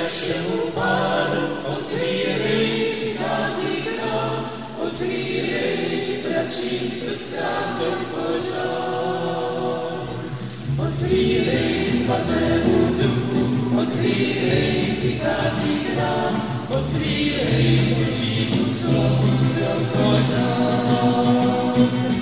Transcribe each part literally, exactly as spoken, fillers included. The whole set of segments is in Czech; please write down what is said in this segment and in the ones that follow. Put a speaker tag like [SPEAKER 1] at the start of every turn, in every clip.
[SPEAKER 1] našemu Pánu, otvírej, přichází k nám, otvírej, bratřím, sestrám do pořád. Otvírej svatému duchu, otvírej, přichází k nám, otvírej, Božímu slovu do pořád.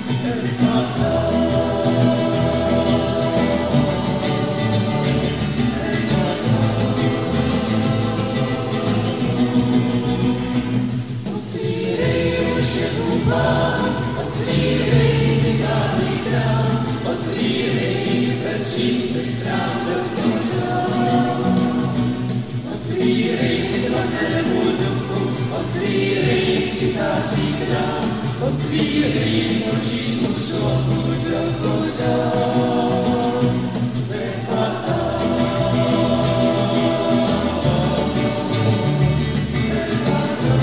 [SPEAKER 1] Otvírej Božímu slovu do pořád. Nechata. Nechata.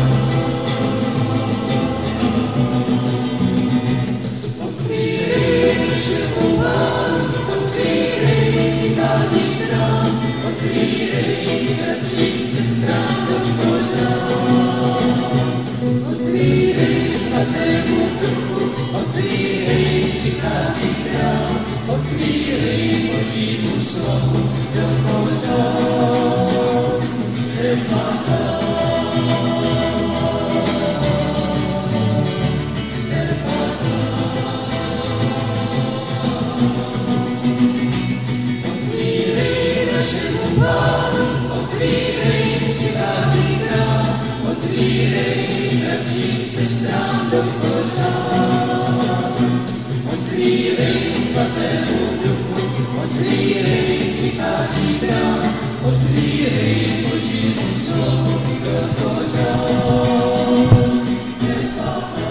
[SPEAKER 1] Otvírej našemu Pánu, otvírej, přichází k nám, otvírej, bratřím, sestrám do pořád. Otvírej svatému duchu, otvírej, přichází k nám, otvírej, Božímu slovu do pořád. Nechata. Nechata. Otvírej našemu Pánu, otvírej, přichází k nám, otvírej, bratřím, sestrám do pořád. Otvírej svatému duchu, otvírej, přichází k nám, otvírej, Božímu slovu do pořád. Nechata.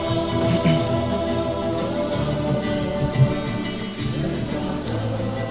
[SPEAKER 1] Nechata.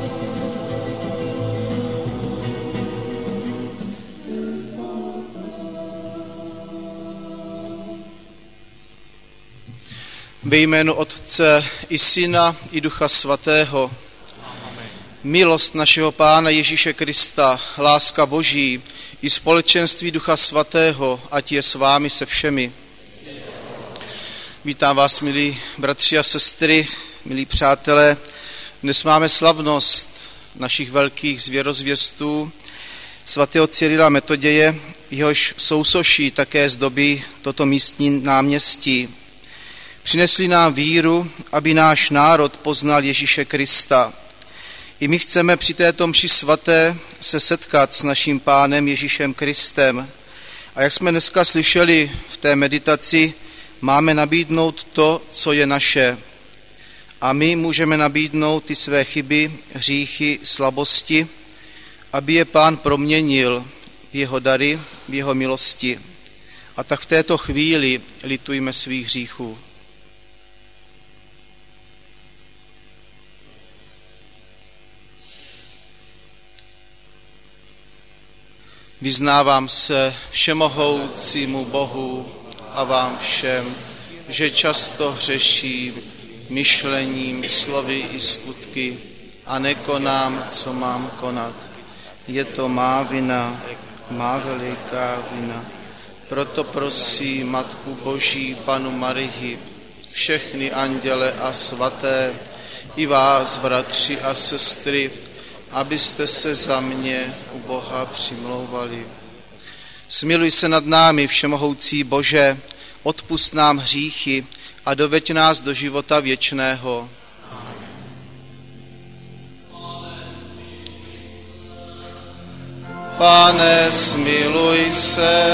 [SPEAKER 2] Ve jménu Otce i Syna i Ducha Svatého. Milost našeho Pána Ježíše Krista, láska Boží i společenství Ducha Svatého, ať je s vámi se všemi. Vítám vás, milí bratři a sestry, milí přátelé. Dnes máme slavnost našich velkých zvěrozvěstů svatého Cyrila Metoděje, jehož sousoší také zdobí toto místní náměstí. Přinesli nám víru, aby náš národ poznal Ježíše Krista. I my chceme při této mši svaté se setkat s naším Pánem Ježíšem Kristem. A jak jsme dneska slyšeli v té meditaci, máme nabídnout to, co je naše. A my můžeme nabídnout ty své chyby, hříchy, slabosti, aby je Pán proměnil v jeho dary, v jeho milosti. A tak v této chvíli litujme svých hříchů. Vyznávám se všemohoucímu Bohu a vám všem, že často hřeším myšlením, slovy i skutky a nekonám, co mám konat. Je to má vina, má veliká vina. Proto prosím Matku Boží, Panu Marii, všechny anděle a svaté, i vás, bratři a sestry, abyste se za mě u Boha přimlouvali. Smiluj se nad námi, všemohoucí Bože, odpusť nám hříchy a doveď nás do života věčného. Pane, smiluj se.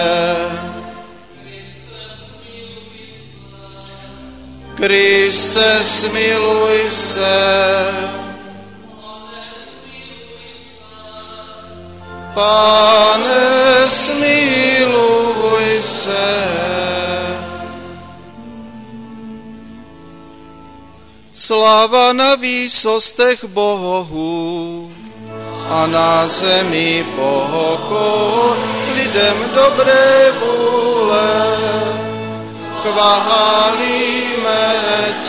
[SPEAKER 2] Kriste, smiluj se. Pane, smiluj se. Sláva na výsostech Bohu a na zemi pokoj lidem dobré vůle. Chválíme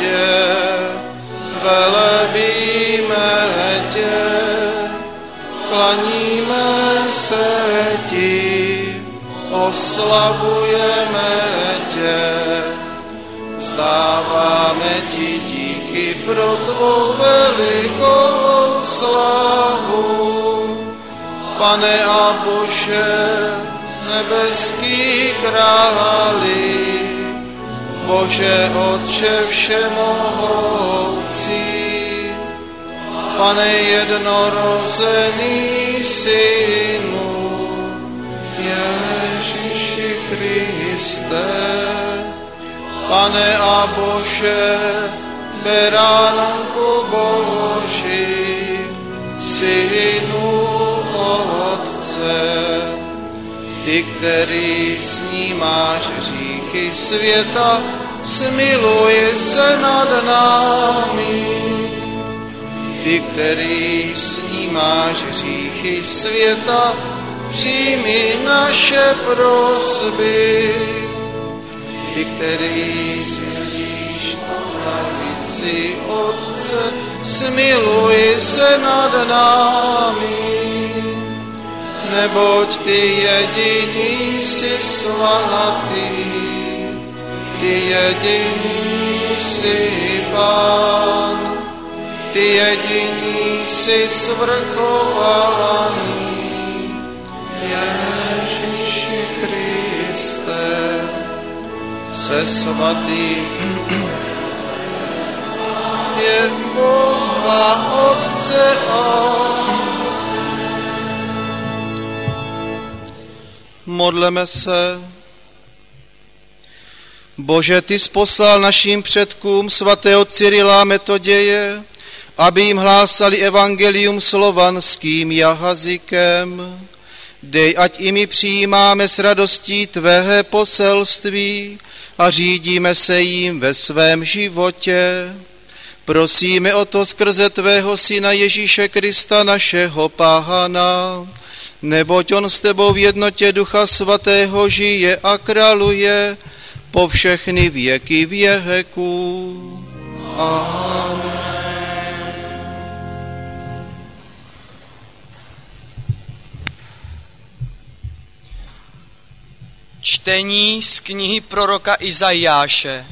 [SPEAKER 2] tě, velebíme tě, klaníme se ti, oslavujeme tě, vzdáváme ti díky pro tvou velikou slavu. Pane a Bože, nebeský králi, Bože Otče všemohoucí, Pane jednorozený Synu, Ježíši Kriste, Pane a Bože, beránku Boží, Synu Otce, ty, který snímáš hříchy světa, smiluj se nad námi. Ty, který snímáš hříchy světa, přijmi naše prosby. Ty, který smíříš na pravici Otce, smiluj se nad námi. Neboť ty jediný jsi svatý, ty jediný jsi Pán, ty jediný jsi svrchovaný, Ježíši Kriste, se svatým je Boha Otce a modleme se. Bože, ty jsi poslal našim předkům svatého Cyrila Metoděje, aby jim hlásali evangelium slovanským jazykem. Dej, ať i my přijímáme s radostí tvého poselství a řídíme se jim ve svém životě. Prosíme o to skrze tvého Syna Ježíše Krista, našeho Pána, neboť on s tebou v jednotě Ducha Svatého žije a králuje po všechny věky věků. Amen.
[SPEAKER 3] Čtení z knihy proroka Izajáše.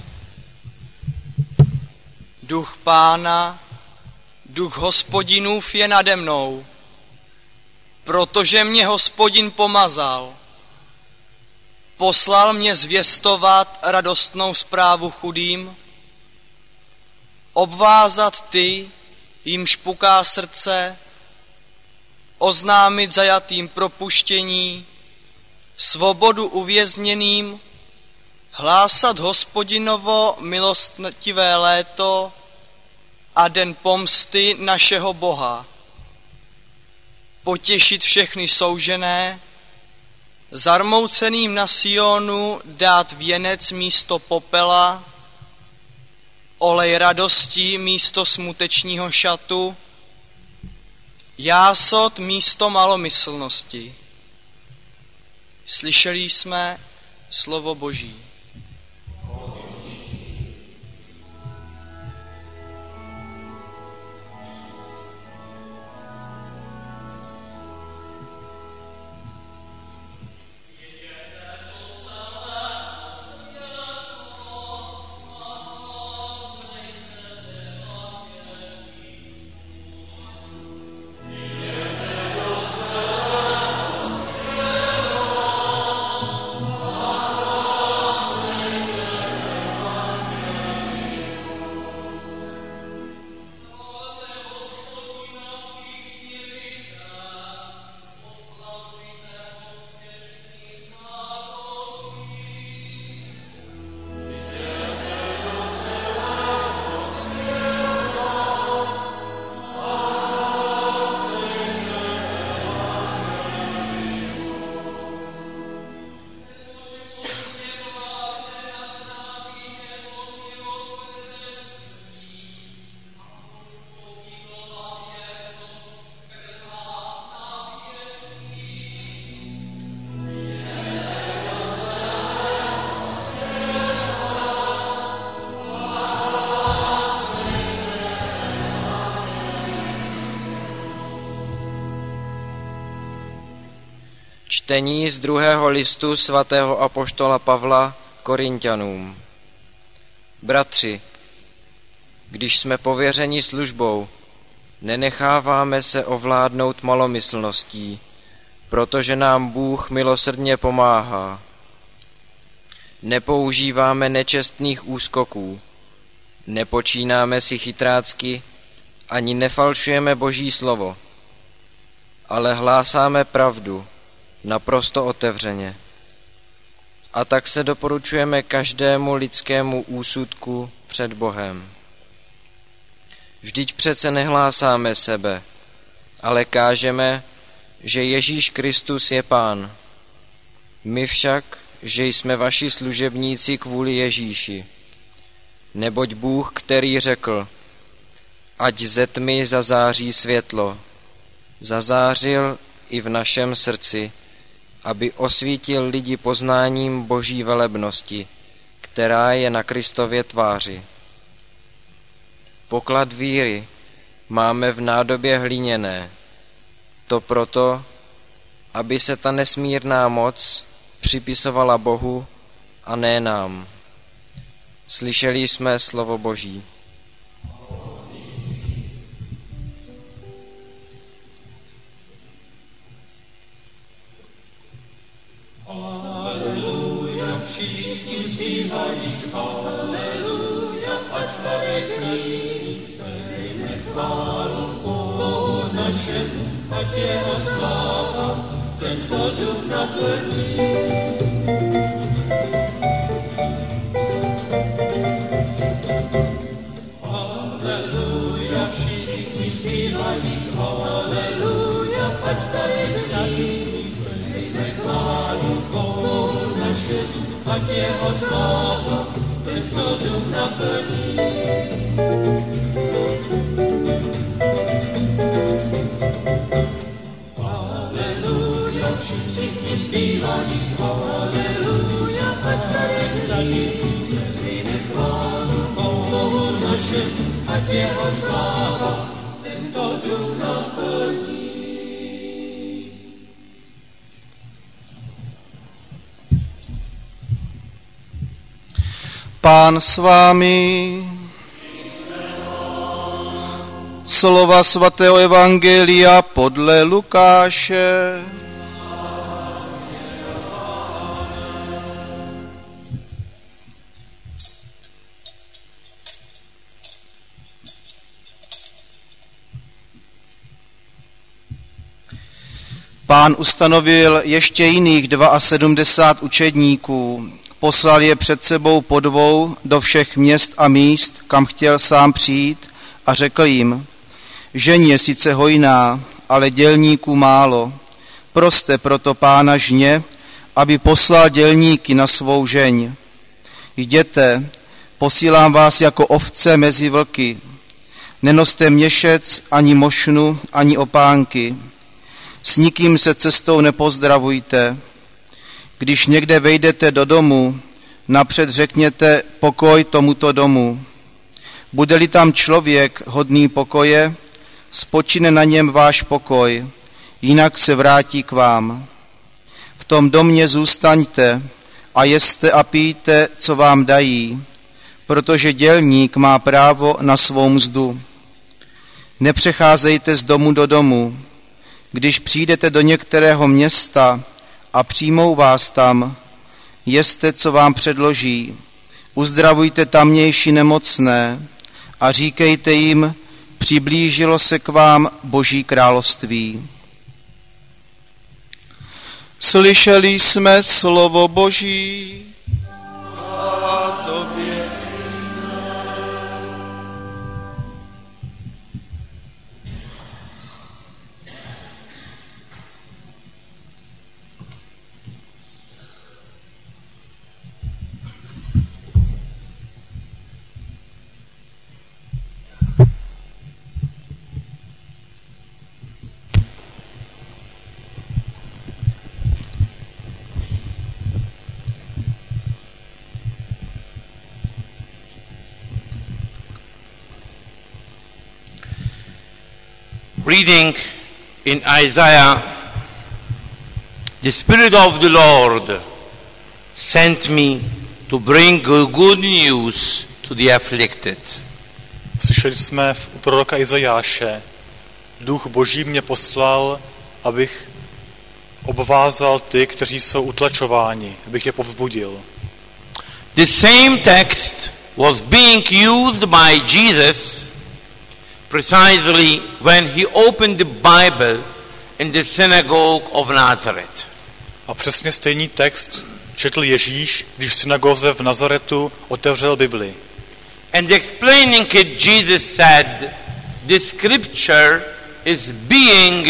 [SPEAKER 3] Duch Pána, duch Hospodinův je nade mnou, protože mě Hospodin pomazal. Poslal mě zvěstovat radostnou zprávu chudým, obvázat ty, jimž puká srdce, oznámit zajatým propuštění, svobodu uvězněným, hlásat Hospodinovo milostivé léto a den pomsty našeho Boha, potěšit všechny soužené, zarmouceným na Sionu dát věnec místo popela, olej radosti místo smutečního šatu, jásot místo malomyslnosti. Slyšeli jsme slovo Boží.
[SPEAKER 4] Čtení z druhého listu svatého apoštola Pavla Korinťanům. Bratři, když jsme pověřeni službou, nenecháváme se ovládnout malomyslností, protože nám Bůh milosrdně pomáhá. Nepoužíváme nečestných úskoků, nepočínáme si chytrácky, ani nefalšujeme Boží slovo, ale hlásáme pravdu naprosto otevřeně. A tak se doporučujeme každému lidskému úsudku před Bohem. Vždyť přece nehlásáme sebe, ale kážeme, že Ježíš Kristus je Pán. My však, že jsme vaši služebníci kvůli Ježíši. Neboť Bůh, který řekl, ať ze tmy zazáří světlo, zazářil i v našem srdci, aby osvítil lidi poznáním Boží velebnosti, která je na Kristově tváři. Poklad víry máme v nádobě hliněné, to proto, aby se ta nesmírná moc připisovala Bohu a ne nám. Slyšeli jsme slovo Boží.
[SPEAKER 1] Aleluja, všichni zpívají, aleluja, ať tady sníží, stejně chválu Bohu našemu, ať jeho sláva tento dům naplní. Aleluja, všichni zpívají, aleluja, ať tady sníží, stejně chválu Bohu našemu, ať jeho sláva tento dům naplní. Aleluja, všichni zpívají, aleluja, ať tady sníží, stejně chválu Bohu našemu, ať jeho sláva tento dům naplní.
[SPEAKER 2] Pán s vámi. Slova svatého evangelia podle Lukáše. Pán ustanovil ještě jiných sedmdesát dva učedníků. Poslal je před sebou po dvou do všech měst a míst, kam chtěl sám přijít, a řekl jim, žeň je sice hojná, ale dělníků málo. Proste proto Pána žně, aby poslal dělníky na svou žeň. Jděte, posílám vás jako ovce mezi vlky. Nenoste měšec, ani mošnu, ani opánky. S nikým se cestou nepozdravujte. Když někde vejdete do domu, napřed řekněte pokoj tomuto domu. Bude-li tam člověk hodný pokoje, spočine na něm váš pokoj, jinak se vrátí k vám. V tom domě zůstaňte a jeste a pijte, co vám dají, protože dělník má právo na svou mzdu. Nepřecházejte z domu do domu. Když přijdete do některého města a přijmou vás tam, jeste, co vám předloží, uzdravujte tamnější nemocné a říkejte jim, přiblížilo se k vám Boží království. Slyšeli jsme slovo Boží. Chvála tobě.
[SPEAKER 5] Reading in Isaiah The Spirit of the Lord sent me to bring good news to the afflicted.
[SPEAKER 6] Slyšeli jsme u proroka Izajáše, Duch Boží mě poslal, abych obvázal ty, kteří jsou utlačováni, abych je povzbudil.
[SPEAKER 5] The same text was being used by Jesus precisely when he opened the Bible in the synagogue of Nazareth.
[SPEAKER 6] A přesně stejný text četl Ježíš, když v synagoze v Nazaretu otevřel Bibli.
[SPEAKER 5] And explaining it, Jesus said, the scripture is being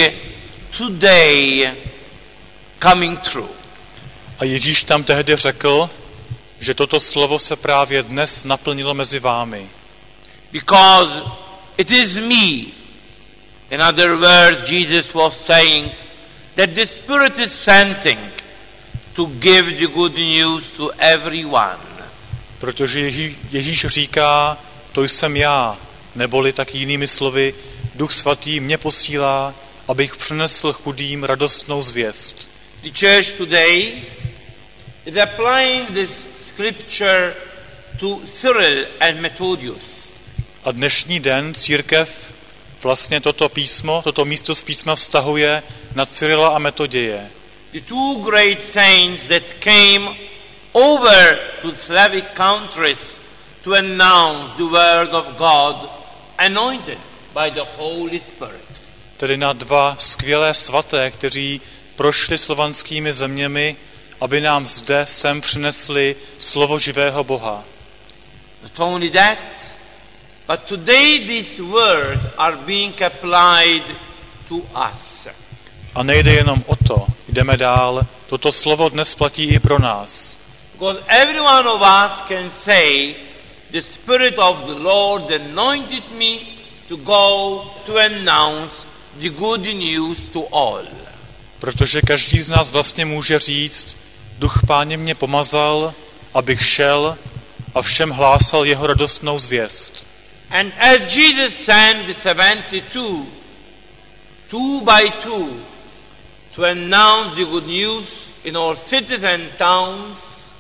[SPEAKER 5] today coming true.
[SPEAKER 6] A Ježíš tam tehdy řekl, že toto slovo se právě dnes naplnilo mezi vámi.
[SPEAKER 5] Because it is me. In other words, Jesus was saying that the Spirit is sending to give the good news to everyone.
[SPEAKER 6] Protože Ježíš, Ježíš říká, to jsem já, neboli tak jinými slovy, Duch Svatý mě posílá, abych přinesl chudým radostnou zvěst.
[SPEAKER 5] The church today is applying this scripture to Cyril and Methodius.
[SPEAKER 6] A dnešní den církev vlastně toto písmo, toto místo z písma vztahuje na Cyrila a Metoděje.
[SPEAKER 5] The two great saints that came over to Slavic countries to announce the word of God, anointed by the Holy Spirit.
[SPEAKER 6] Tedy na dva skvělé svaté, kteří prošli slovanskými zeměmi, aby nám zde sem přinesli slovo živého Boha.
[SPEAKER 5] Not only that, but today these words are being applied to us.
[SPEAKER 6] A nejde jenom o to, jdeme dál, toto slovo dnes platí i pro nás.
[SPEAKER 5] Because every one of us can say, the Spirit of the Lord anointed me to go to announce the good news to all.
[SPEAKER 6] Protože každý z nás vlastně může říct, Duch Páně mě pomazal, abych šel a všem hlásal jeho radostnou zvěst.
[SPEAKER 5] And as Jesus sent the seventy-two, two by two, to announce the good news in all cities and towns,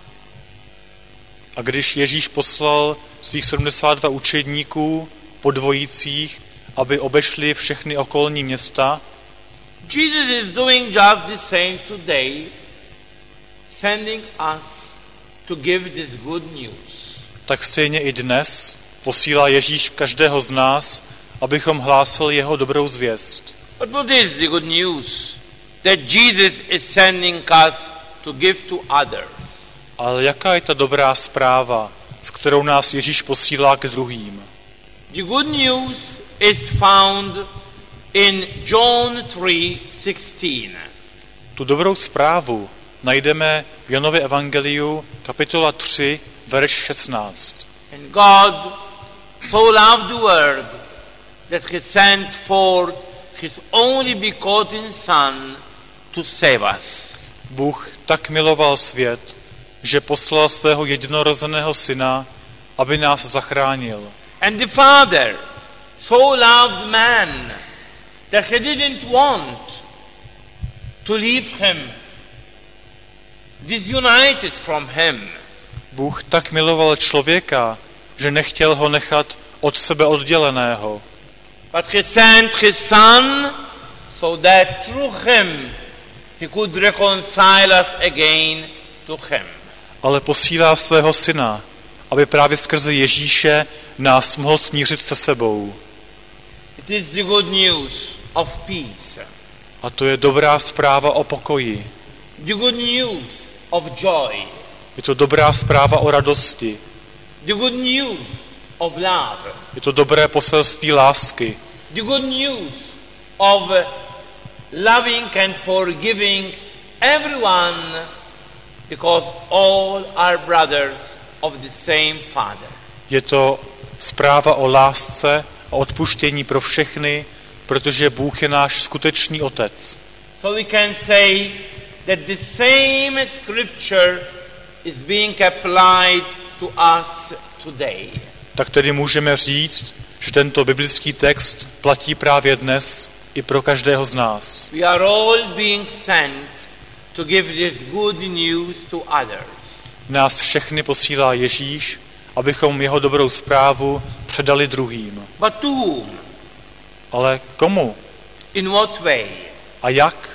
[SPEAKER 6] A když Ježíš poslal svých sedmdesát dva učedníků po dvojicích, aby obešli všechny okolní města,
[SPEAKER 5] Jesus is doing just the same today, sending us to give this good news.
[SPEAKER 6] tak stejně i dnes posílá Ježíš každého z nás, abychom hlásali jeho dobrou zvěst.
[SPEAKER 5] But what is the good news that Jesus is sending us to give to others?
[SPEAKER 6] Ale jaká je ta dobrá zpráva, s kterou nás Ježíš posílá k druhým?
[SPEAKER 5] The good news is found in John three sixteen.
[SPEAKER 6] Tu dobrou zprávu najdeme v Janově evangeliu, kapitola tři, verš šestnáct.
[SPEAKER 5] And God so loved the world that he sent forth his only begotten Son to save us.
[SPEAKER 6] Bůh tak miloval svět, že poslal svého jednorozeného syna, aby nás zachránil.
[SPEAKER 5] And the Father so loved man that he didn't want to leave him disunited from him.
[SPEAKER 6] Bůh tak miloval člověka, že nechtěl ho nechat od sebe odděleného.
[SPEAKER 5] But he sent his Son so that through him he could reconcile us again to him.
[SPEAKER 6] Ale posílá svého syna, aby právě skrze Ježíše nás mohl smířit se sebou.
[SPEAKER 5] It is the good news of peace.
[SPEAKER 6] A to je dobrá zpráva o pokoji.
[SPEAKER 5] The good news of joy.
[SPEAKER 6] Je to dobrá zpráva o radosti.
[SPEAKER 5] The good news of love.
[SPEAKER 6] Je to dobré poselství lásky.
[SPEAKER 5] The good news of loving and forgiving everyone because all are brothers of the same Father.
[SPEAKER 6] Je to zpráva o lásce a odpuštění pro všechny, protože Bůh je náš skutečný otec.
[SPEAKER 5] So we can say that the same scripture is being applied to us today.
[SPEAKER 6] Tak tedy můžeme říct, že tento biblický text platí právě dnes i pro každého z nás.
[SPEAKER 5] We are all being sent to give this good news to others.
[SPEAKER 6] Nás všechny posílá Ježíš, abychom jeho dobrou zprávu předali druhým.
[SPEAKER 5] But to whom?
[SPEAKER 6] Ale komu?
[SPEAKER 5] In what way?
[SPEAKER 6] A jak?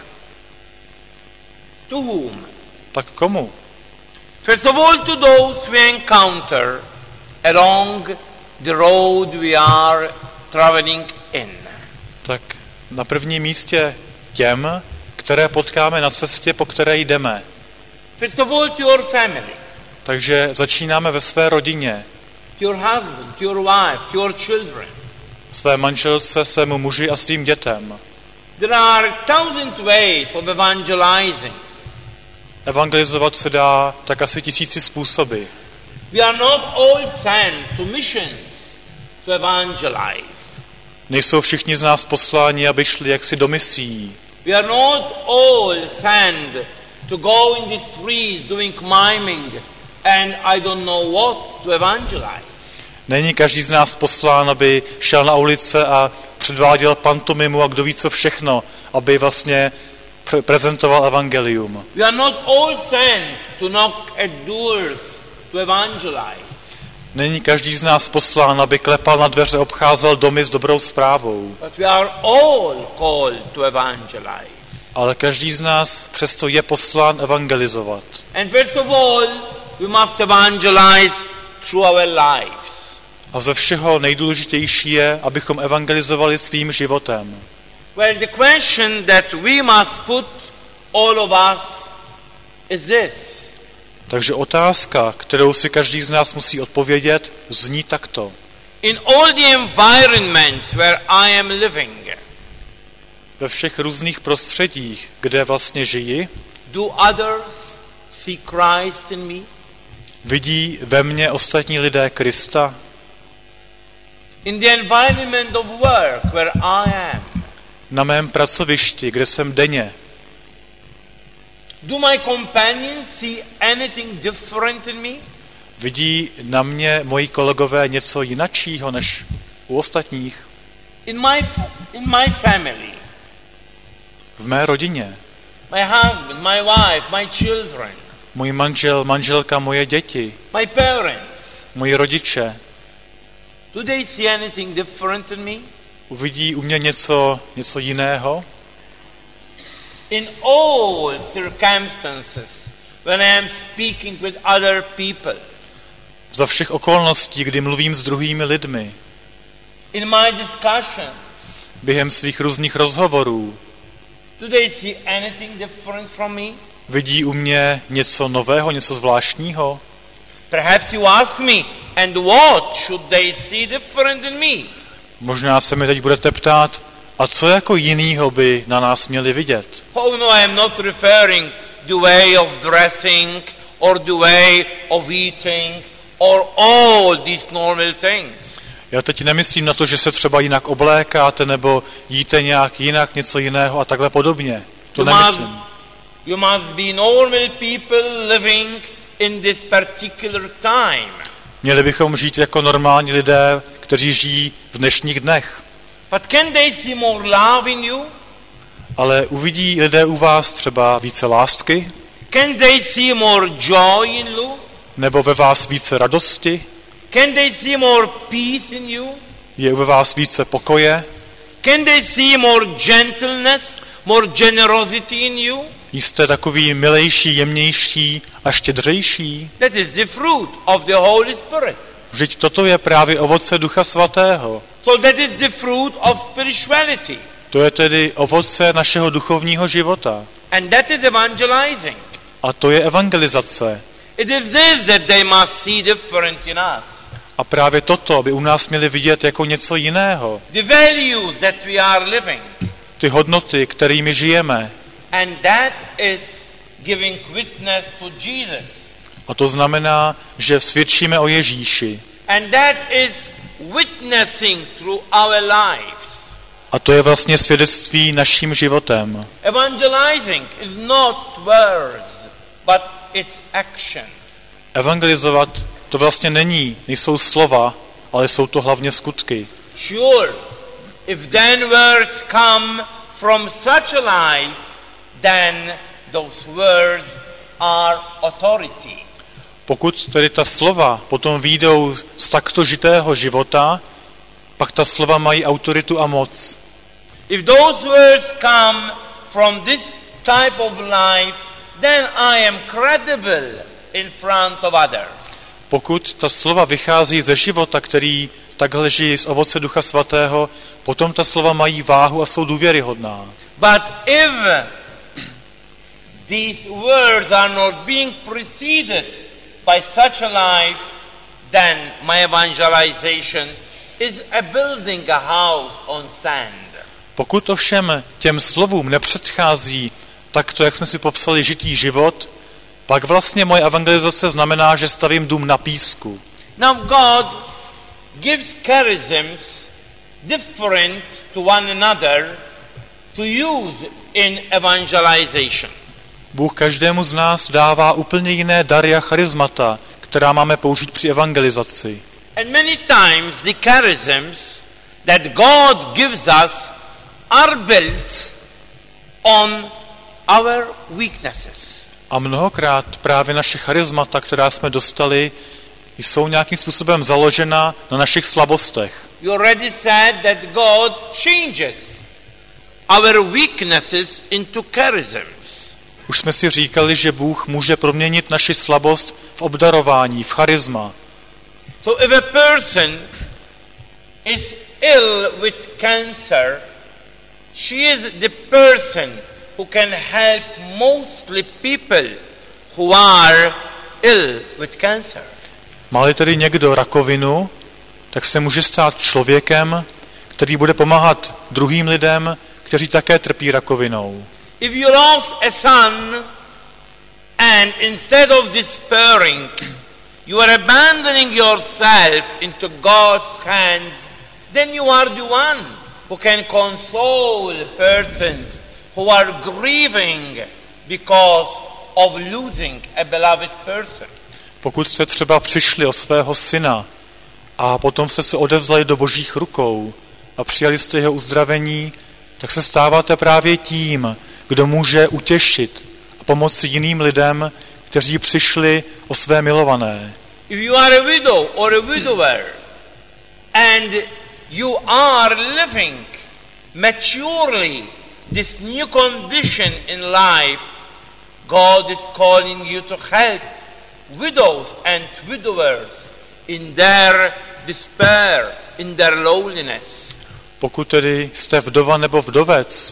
[SPEAKER 5] To whom?
[SPEAKER 6] Tak komu?
[SPEAKER 5] First of all, to those we encounter along the road we are traveling in.
[SPEAKER 6] Tak na prvním místě těm, které potkáme na cestě, po které jdeme.
[SPEAKER 5] First of all, to your family.
[SPEAKER 6] Takže začínáme ve své rodině,
[SPEAKER 5] To your husband, to your wife, to your children.
[SPEAKER 6] své manželce, svému muži a svým dětem.
[SPEAKER 5] There are thousand ways of evangelizing.
[SPEAKER 6] Evangelizovat se dá tak asi tisíci způsoby.
[SPEAKER 5] We are not all sent to missions to evangelize.
[SPEAKER 6] Nejsou všichni z nás posláni, aby šli jaksi do misí.
[SPEAKER 5] We are not all sent to go in the streets doing miming and I don't know what to evangelize.
[SPEAKER 6] Není každý z nás poslán, aby šel na ulice a předváděl pantomimu a kdo ví co všechno, aby vlastně pre- prezentoval evangelium.
[SPEAKER 5] We are not all sent to knock at doors to evangelize.
[SPEAKER 6] Není každý z nás poslán, aby klepal na dveře, obcházel domy s dobrou zprávou.
[SPEAKER 5] But we are all called to evangelize.
[SPEAKER 6] Ale každý z nás přesto je poslán evangelizovat.
[SPEAKER 5] And first of all, we must evangelize through our lives.
[SPEAKER 6] A ze všeho nejdůležitější je, abychom evangelizovali svým životem.
[SPEAKER 5] Well, the question that we must put, all of us, is this.
[SPEAKER 6] Takže otázka, kterou si každý z nás musí odpovědět, zní takto.
[SPEAKER 5] In all the environments where I am living,
[SPEAKER 6] Ve všech různých prostředích, kde vlastně žiji,
[SPEAKER 5] do others see Christ in me?
[SPEAKER 6] vidí ve mně ostatní lidé Krista?
[SPEAKER 5] In the environment of work where I am,
[SPEAKER 6] Na mém pracovišti, kde jsem denně,
[SPEAKER 5] do my companions see anything different in me?
[SPEAKER 6] vidí na mě moji kolegové něco jinačího než u ostatních?
[SPEAKER 5] In my, fa- in my family,
[SPEAKER 6] V mé rodině,
[SPEAKER 5] my husband, my wife, my children,
[SPEAKER 6] můj manžel, manželka, moje děti,
[SPEAKER 5] my parents,
[SPEAKER 6] moji rodiče,
[SPEAKER 5] do they see anything different in me?
[SPEAKER 6] uvidí u mě něco, něco jiného?
[SPEAKER 5] In all circumstances, when I am speaking with other people,
[SPEAKER 6] Za všech okolností, kdy mluvím s druhými lidmi,
[SPEAKER 5] in my discussions,
[SPEAKER 6] během svých různých rozhovorů,
[SPEAKER 5] do they see anything different from me?
[SPEAKER 6] vidí u mě něco nového, něco zvláštního?
[SPEAKER 5] Perhaps you ask me, and what should they see different in me?
[SPEAKER 6] Možná se mi teď budete ptát, a co jako jinýho by na nás měli vidět?
[SPEAKER 5] Oh no, I am not referring the way of dressing or the way of eating or all these normal things.
[SPEAKER 6] Já teď nemyslím na to, že se třeba jinak oblékáte nebo jíte nějak jinak, něco jiného a takhle podobně. To
[SPEAKER 5] You must,
[SPEAKER 6] nemyslím.
[SPEAKER 5] you must be normal people living in this particular time.
[SPEAKER 6] Měli bychom žít jako normální lidé, kteří žijí v dnešních dnech.
[SPEAKER 5] But can they see more love in you?
[SPEAKER 6] Ale uvidí lidé u vás třeba více lásky?
[SPEAKER 5] Can they see more joy in you?
[SPEAKER 6] Nebo ve vás více radosti?
[SPEAKER 5] Can they see more peace in you?
[SPEAKER 6] Je ve vás více pokoje?
[SPEAKER 5] Can they see more gentleness, more generosity in you?
[SPEAKER 6] Jste takový milejší, jemnější a štědřejší?
[SPEAKER 5] That is the fruit of the Holy Spirit.
[SPEAKER 6] Vždyť toto je právě ovoce Ducha Svatého.
[SPEAKER 5] So that is the fruit of spirituality.
[SPEAKER 6] To je tedy ovoce našeho duchovního života.
[SPEAKER 5] And that is evangelizing.
[SPEAKER 6] A to je evangelizace.
[SPEAKER 5] It is this that they must see different in us.
[SPEAKER 6] A právě toto by u nás měli vidět jako něco jiného.
[SPEAKER 5] The values that we are living.
[SPEAKER 6] Ty hodnoty, kterými žijeme.
[SPEAKER 5] And that is giving witness to Jesus.
[SPEAKER 6] A to znamená, že svědčíme o Ježíši.
[SPEAKER 5] And that is witnessing through our lives.
[SPEAKER 6] A to je vlastně svědectví naším životem.
[SPEAKER 5] Evangelizing is not words, but it's action.
[SPEAKER 6] Evangelizovat to vlastně není, nejsou slova, ale jsou to hlavně skutky.
[SPEAKER 5] Sure, if then words come from such a life, then those words are authority.
[SPEAKER 6] Pokud tedy ta slova potom výjdou z takto žitého života, pak ta slova mají autoritu a moc.
[SPEAKER 5] If those words come from this type of life, then I am credible in front of others.
[SPEAKER 6] Pokud ta slova vychází ze života, který takhle žije z ovoce Ducha Svatého, potom ta slova mají váhu a jsou důvěryhodná.
[SPEAKER 5] But if these words are not being preceded by such a life, then my evangelization is a building a house on sand.
[SPEAKER 6] Pokud ovšem těm slovům nepředchází takto, jak jsme si popsali, žitý život, pak vlastně moje evangelizace znamená, že stavím dům na písku.
[SPEAKER 5] Now God gives charisms different to one another to use in evangelization.
[SPEAKER 6] Bůh každému z nás dává úplně jiné dary a charismata, která máme použít při evangelizaci.
[SPEAKER 5] And many times the charisms that God gives us are built on our weaknesses.
[SPEAKER 6] A mnohokrát právě naše charismata, která jsme dostali, jsou nějakým způsobem založena na našich slabostech.
[SPEAKER 5] You already said that God changes our weaknesses into charisms.
[SPEAKER 6] Už jsme si říkali, že Bůh může proměnit naši slabost v obdarování, v charisma.
[SPEAKER 5] So if a person is ill with cancer, she is the person who can help mostly people who are ill with cancer.
[SPEAKER 6] Má-li tedy někdo rakovinu, tak se může stát člověkem, který bude pomáhat druhým lidem, kteří také trpí rakovinou.
[SPEAKER 5] If you lost a son and instead of despairing, you are abandoning yourself into God's hands, then you are the one who can console persons who are grieving because of losing a beloved person.
[SPEAKER 6] Pokud jste třeba přišli o svého syna a potom jste se odevzdali do Božích rukou a přijali jste jeho uzdravení, tak se stáváte právě tím, kdo může utěšit a pomoci jiným lidem, kteří přišli o své milované.
[SPEAKER 5] If you are a widow or a widower and you are living maturely this new condition in life, God is calling you to help widows and widowers in their despair, in their loneliness.
[SPEAKER 6] Pokud tedy jste vdova nebo vdovec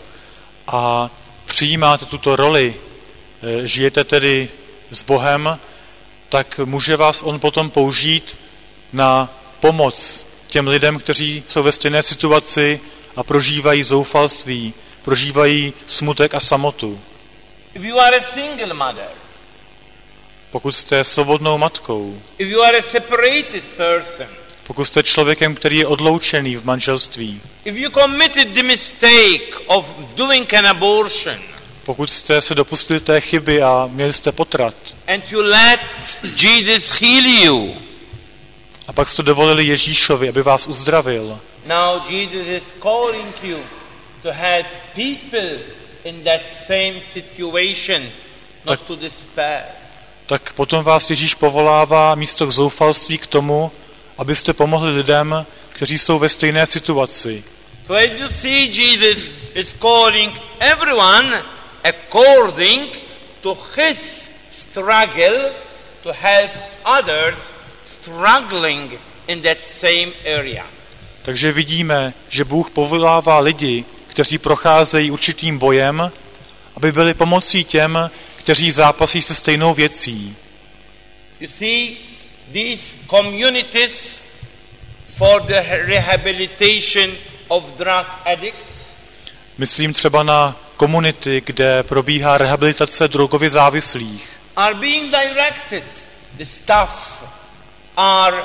[SPEAKER 6] a přijímáte tuto roli, žijete tedy s Bohem, tak může vás on potom použít na pomoc těm lidem, kteří jsou ve stejné situaci a prožívají zoufalství, prožívají smutek a samotu.
[SPEAKER 5] If you are a single mother,
[SPEAKER 6] pokud jste svobodnou matkou,
[SPEAKER 5] if you are a separated person,
[SPEAKER 6] pokud jste člověkem, který je odloučený v manželství,
[SPEAKER 5] if you committed the mistake of doing an abortion,
[SPEAKER 6] pokud jste se dopustili té chyby a měli jste potrat,
[SPEAKER 5] and you let Jesus heal you,
[SPEAKER 6] a pak jste dovolili Ježíšovi, aby vás uzdravil,
[SPEAKER 5] now Jesus is calling you to help people in that same situation, not to despair.
[SPEAKER 6] Tak potom vás Ježíš povolává místo k zoufalství k tomu, abyste pomohli lidem, kteří jsou ve stejné situaci.
[SPEAKER 5] So as you see, Jesus is calling everyone according to his struggle to help others struggling in that same area.
[SPEAKER 6] Takže vidíme, že Bůh povolává lidi, kteří procházejí určitým bojem, aby byli pomocí těm, kteří zápasí se stejnou věcí.
[SPEAKER 5] You see, these communities for the rehabilitation of drug addicts,
[SPEAKER 6] myslím třeba na komunity, kde probíhá rehabilitace drogově závislých.
[SPEAKER 5] Are being directed. The staff are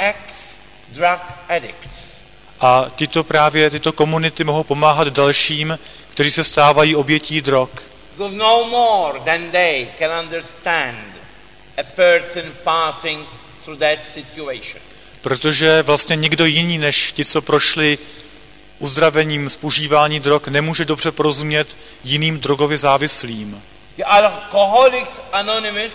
[SPEAKER 5] ex-drug addicts.
[SPEAKER 6] A tyto právě tyto komunity mohou pomáhat dalším, kteří se stávají obětí drog.
[SPEAKER 5] Because no more than they can understand a person passing through that situation.
[SPEAKER 6] Protože vlastně nikdo jiný než ti, co prošli uzdravením z užívání drog, nemůže dobře porozumět jiným drogově závislým.
[SPEAKER 5] the Alcoholics Anonymous,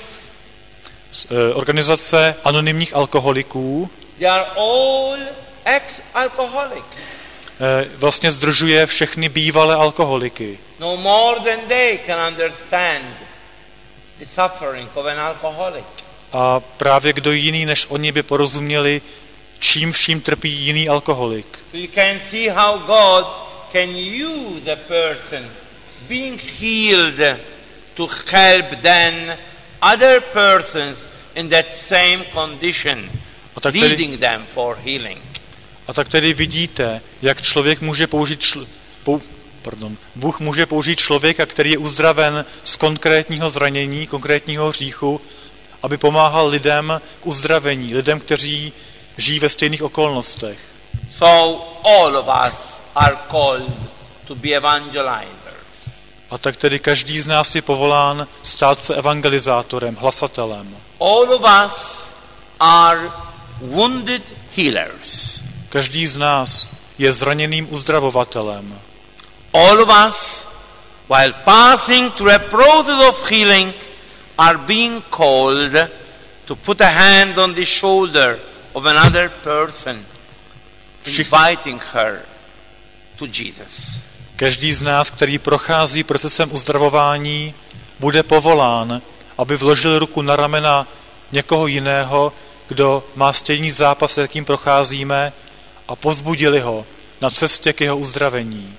[SPEAKER 6] organizace anonymních alkoholiků,
[SPEAKER 5] they are all ex-alcoholics.
[SPEAKER 6] Vlastně sdružuje všechny bývalé alkoholiky.
[SPEAKER 5] No more than they can understand the suffering of an alcoholic.
[SPEAKER 6] A právě kdo jiný než oni by porozuměli, čím vším trpí jiný alkoholik.
[SPEAKER 5] So you can see how God can use a person being healed to help then other persons in that same condition,
[SPEAKER 6] tedy,
[SPEAKER 5] leading them for healing.
[SPEAKER 6] A tak tedy vidíte, jak člověk může použít čl, pou, pardon, Bůh může použít člověka, který je uzdraven z konkrétního zranění, konkrétního hříchu, aby pomáhal lidem k uzdravení, lidem, kteří žijí ve stejných okolnostech.
[SPEAKER 5] So all of us are called to be evangelizers.
[SPEAKER 6] A tak tedy každý z nás je povolán stát se evangelizátorem, hlasatelem.
[SPEAKER 5] All of us are wounded healers.
[SPEAKER 6] Každý z nás je zraněným uzdravovatelem.
[SPEAKER 5] All of us, while passing through a process of healing, are being called to put a hand on the shoulder of another person, inviting her to Jesus.
[SPEAKER 6] Každý z nás, který prochází procesem uzdravování, bude povolán, aby vložil ruku na ramena někoho jiného, kdo má stejný zápas, jakým procházíme, a povzbudili ho na cestě k jeho uzdravení.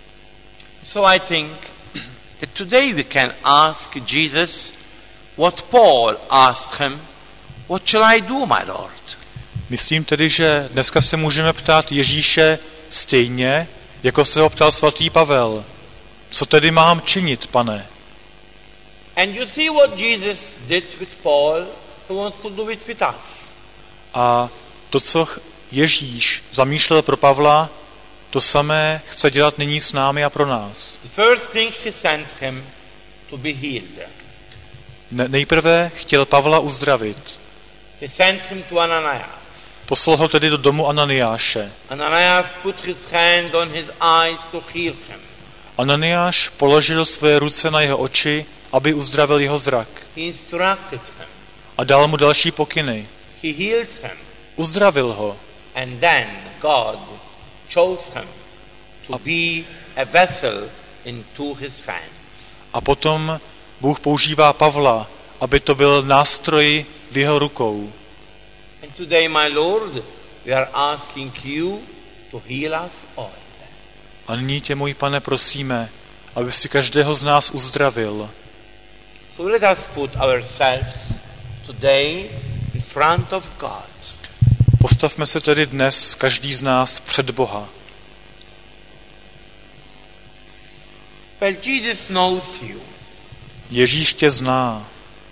[SPEAKER 5] So I think that today we can ask Jesus what Paul asked him, what shall I do, my Lord?
[SPEAKER 6] Myslím tedy, že dneska se můžeme ptát Ježíše stejně, jako se ho ptal svatý Pavel. Co tedy mám činit, pane?
[SPEAKER 5] And you see what Jesus did with Paul, he wants to do it with us.
[SPEAKER 6] A to, co Ježíš zamýšlel pro Pavla, to samé chce dělat nyní s námi a pro nás.
[SPEAKER 5] The first thing he sent him to be healed.
[SPEAKER 6] Ne- nejprve chtěl Pavla uzdravit.
[SPEAKER 5] He sent him to Ananias.
[SPEAKER 6] Poslal ho tedy do domu Ananiáše.
[SPEAKER 5] Ananias put his hand on his eyes to heal him.
[SPEAKER 6] Ananiáš položil své ruce na jeho oči, aby uzdravil jeho zrak.
[SPEAKER 5] He instructed him.
[SPEAKER 6] A dal mu další pokyny.
[SPEAKER 5] He healed him.
[SPEAKER 6] Uzdravil ho.
[SPEAKER 5] And then God chose him to be a vessel into his hands.
[SPEAKER 6] A potom Bůh používá Pavla, aby to byl nástroj v jeho rukou.
[SPEAKER 5] And today, my Lord, we are asking you to heal us all.
[SPEAKER 6] A nyní tě, můj Pane, prosíme, aby si každého z nás uzdravil.
[SPEAKER 5] So let us put ourselves today in front of God.
[SPEAKER 6] Postavme se tedy dnes, každý z nás, před Boha.
[SPEAKER 5] Well, Jesus knows you.
[SPEAKER 6] Ježíš tě zná.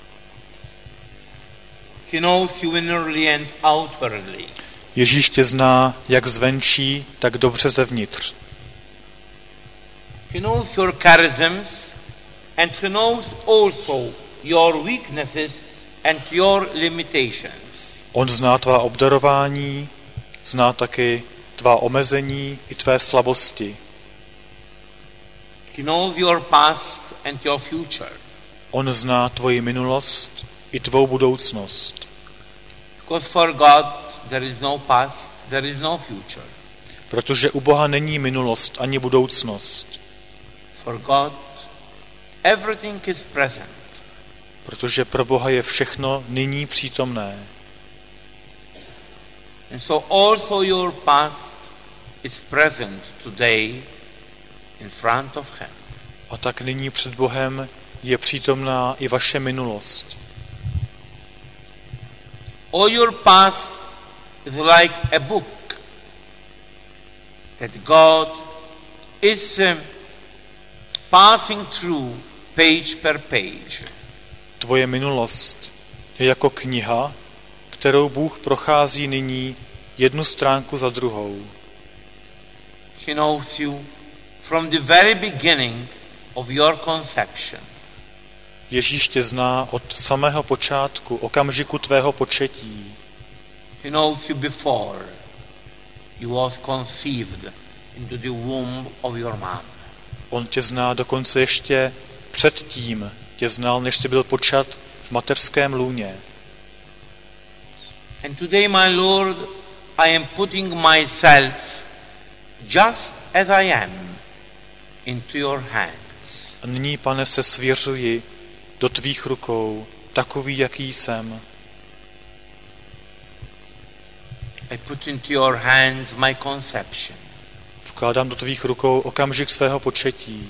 [SPEAKER 5] He knows you inwardly and outwardly.
[SPEAKER 6] Ježíš tě zná jak zvenčí, tak dobře zevnitř.
[SPEAKER 5] He knows your charisms and he knows also your weaknesses and your limitations.
[SPEAKER 6] On zná tvá obdarování, zná taky tvá omezení i tvé slabosti.
[SPEAKER 5] He knows your past and your future.
[SPEAKER 6] On zná tvoji minulost i tvou budoucnost.
[SPEAKER 5] Because for God there is no past, there is no future.
[SPEAKER 6] Protože u Boha není minulost ani budoucnost.
[SPEAKER 5] For God everything is present.
[SPEAKER 6] Protože pro Boha je všechno nyní přítomné.
[SPEAKER 5] And so also your past is present today in front of him.
[SPEAKER 6] A tak nyní před Bohem je přítomná i vaše minulost.
[SPEAKER 5] All your past is like a book that God is um, passing through page per page.
[SPEAKER 6] Tvoje minulost je jako kniha, kterou Bůh prochází nyní jednu stránku za druhou.
[SPEAKER 5] He knows you from the very beginning of your conception.
[SPEAKER 6] Ježíš tě zná od samého počátku, okamžiku tvého početí.
[SPEAKER 5] He knows you before you was conceived into the womb of your mom.
[SPEAKER 6] On tě zná dokonce ještě předtím, tě znal, než jsi byl počat v mateřském lůně.
[SPEAKER 5] And today, my Lord, I am putting myself just as I am into your hands.
[SPEAKER 6] A nyní, Pane, se svěřuji do tvých rukou, takový, jaký jsem.
[SPEAKER 5] I put into your hands my conception.
[SPEAKER 6] Vkládám do tvých rukou okamžik svého početí.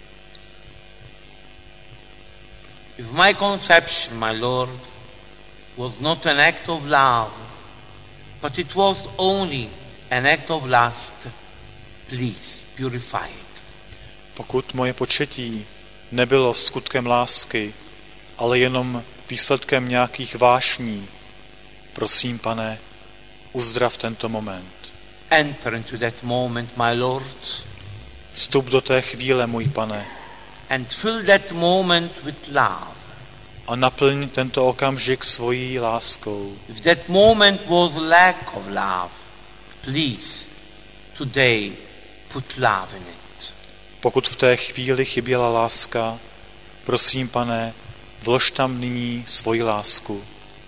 [SPEAKER 5] If my conception, my Lord, was not an act of love, but it was only an act of lust, please purify it.
[SPEAKER 6] Pokud moje početí nebylo skutkem lásky, ale jenom výsledkem nějakých vášní, prosím, Pane, uzdrav tento moment.
[SPEAKER 5] Enter into that moment, my Lord,
[SPEAKER 6] Vstup do té chvíle, můj Pane,
[SPEAKER 5] and fill that moment with love.
[SPEAKER 6] a naplň tento okamžik svojí láskou.
[SPEAKER 5] If that moment was lack of love, please, today, put love in it.
[SPEAKER 6] Pokud v té chvíli chyběla láska, prosím, Pane, vlož tam nyní svoji lásku.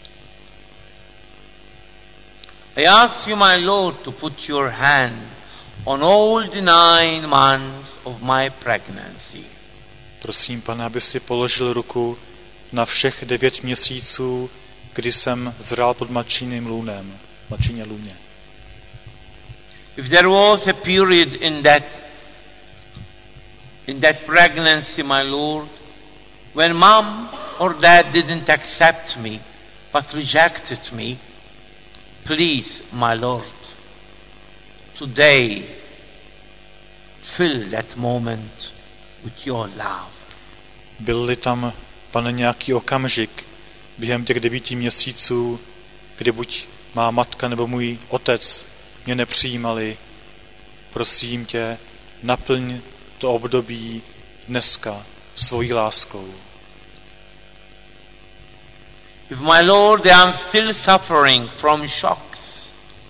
[SPEAKER 5] I ask you, my Lord, to put your hand on all the nine months of my pregnancy.
[SPEAKER 6] Prosím, Pane, aby si položil ruku na všech devět měsíců, kdy jsem zrál pod matčiným lůnem, matčině lůně.
[SPEAKER 5] If there was a period in that in that pregnancy, my Lord, when mom or dad didn't accept me, but rejected me, please, my Lord, today fill that moment with your love.
[SPEAKER 6] Byl-li tam, Pane, nějaký okamžik během těch devíti měsíců, kdy buď má matka nebo můj otec mě nepřijímali, prosím tě, naplň to období dneska svojí láskou.
[SPEAKER 5] If, my Lord, I am still suffering from shocks,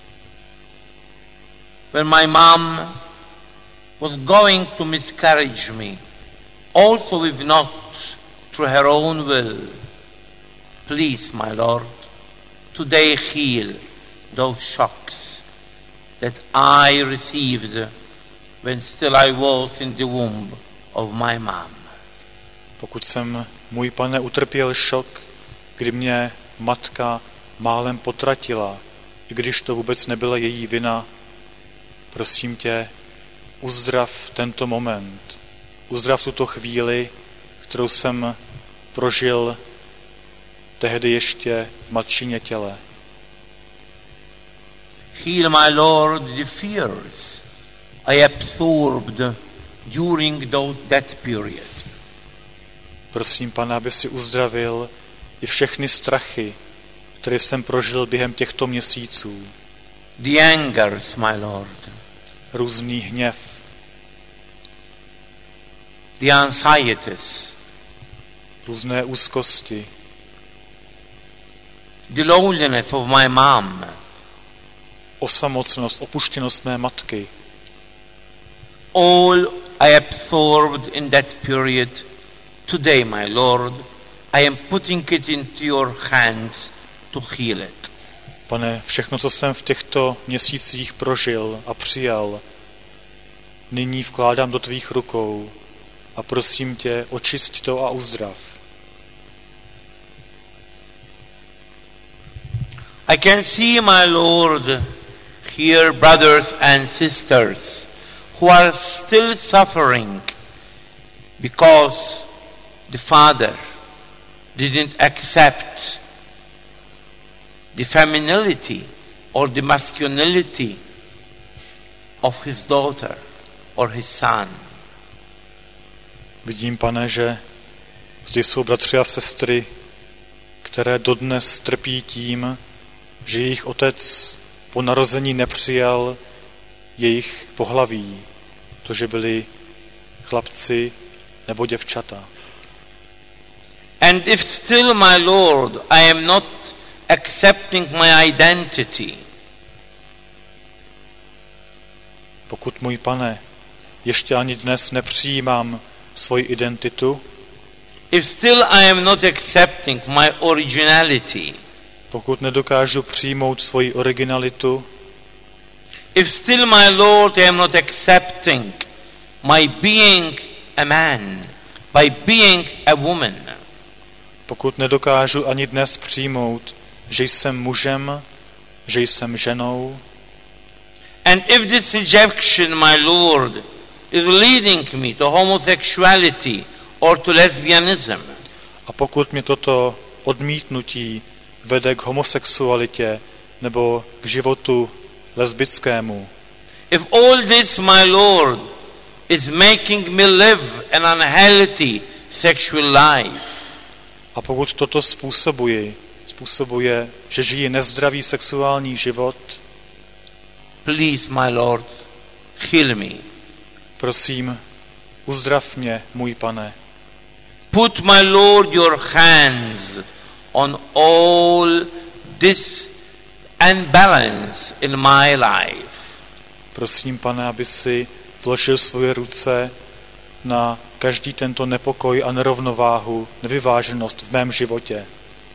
[SPEAKER 5] when my mom was going to miscarriage me, also if not through her own will, please, my Lord, today heal those shocks that I received when still I was in the womb of my mom.
[SPEAKER 6] Pokud jsem, můj Pane, utrpěl šok, kdy mě matka málem potratila, i když to vůbec nebyla její vina, prosím tě, uzdrav tento moment, uzdrav tuto chvíli, kterou jsem prožil tehdy ještě v matčině těle.
[SPEAKER 5] Heal, my Lord, the fears I absorbed during those, that period.
[SPEAKER 6] Prosím, Pane, aby si uzdravil i všechny strachy, které jsem prožil během těchto měsíců.
[SPEAKER 5] The angers, my Lord.
[SPEAKER 6] Různý hněv.
[SPEAKER 5] The anxieties.
[SPEAKER 6] Různé úzkosti.
[SPEAKER 5] The loneliness of my mom.
[SPEAKER 6] Osamocnost, opuštěnost mé matky.
[SPEAKER 5] All I absorbed in that period, today, my Lord, I am putting it into your hands to heal it.
[SPEAKER 6] Pane, všechno, co jsem v těchto měsících prožil a přijal, nyní vkládám do tvých rukou a prosím tě, očist to a uzdrav.
[SPEAKER 5] I can see, my Lord, here brothers and sisters who are still suffering because the father didn't accept the femininity or the masculinity of his daughter or his son.
[SPEAKER 6] Vidím, Pane, že zde jsou bratři a sestry, které dodnes trpí tím, že jejich otec po narození nepřijal jejich pohlaví, to, že byli chlapci nebo děvčata.
[SPEAKER 5] And if still, my Lord, I am not accepting my identity,
[SPEAKER 6] pokud, můj Pane, ještě ani dnes nepřijímám svoji identitu,
[SPEAKER 5] if still I am not accepting my originality,
[SPEAKER 6] pokud nedokážu přijmout svoji originalitu,
[SPEAKER 5] if still, my Lord, I am not accepting my being a man by being a woman,
[SPEAKER 6] pokud nedokážu ani dnes přijmout, že jsem mužem, že jsem ženou,
[SPEAKER 5] and if this rejection, my Lord, is leading me to homosexuality or to lesbianism,
[SPEAKER 6] a pokud mě toto odmítnutí vede k homosexualitě nebo k životu lesbickému,
[SPEAKER 5] if all this, my Lord, is making me live an unhealthy sexual life,
[SPEAKER 6] a pokud toto způsobuji, způsobuje, že žiji nezdravý sexuální život,
[SPEAKER 5] please, my Lord, heal me.
[SPEAKER 6] prosím, uzdrav mě, můj Pane.
[SPEAKER 5] Put, my Lord, your hands on all this unbalance in my life.
[SPEAKER 6] Prosím, Pane, aby si vložil svoje ruce na každý tento nepokoj a nerovnováhu, nevyváženost v mém životě.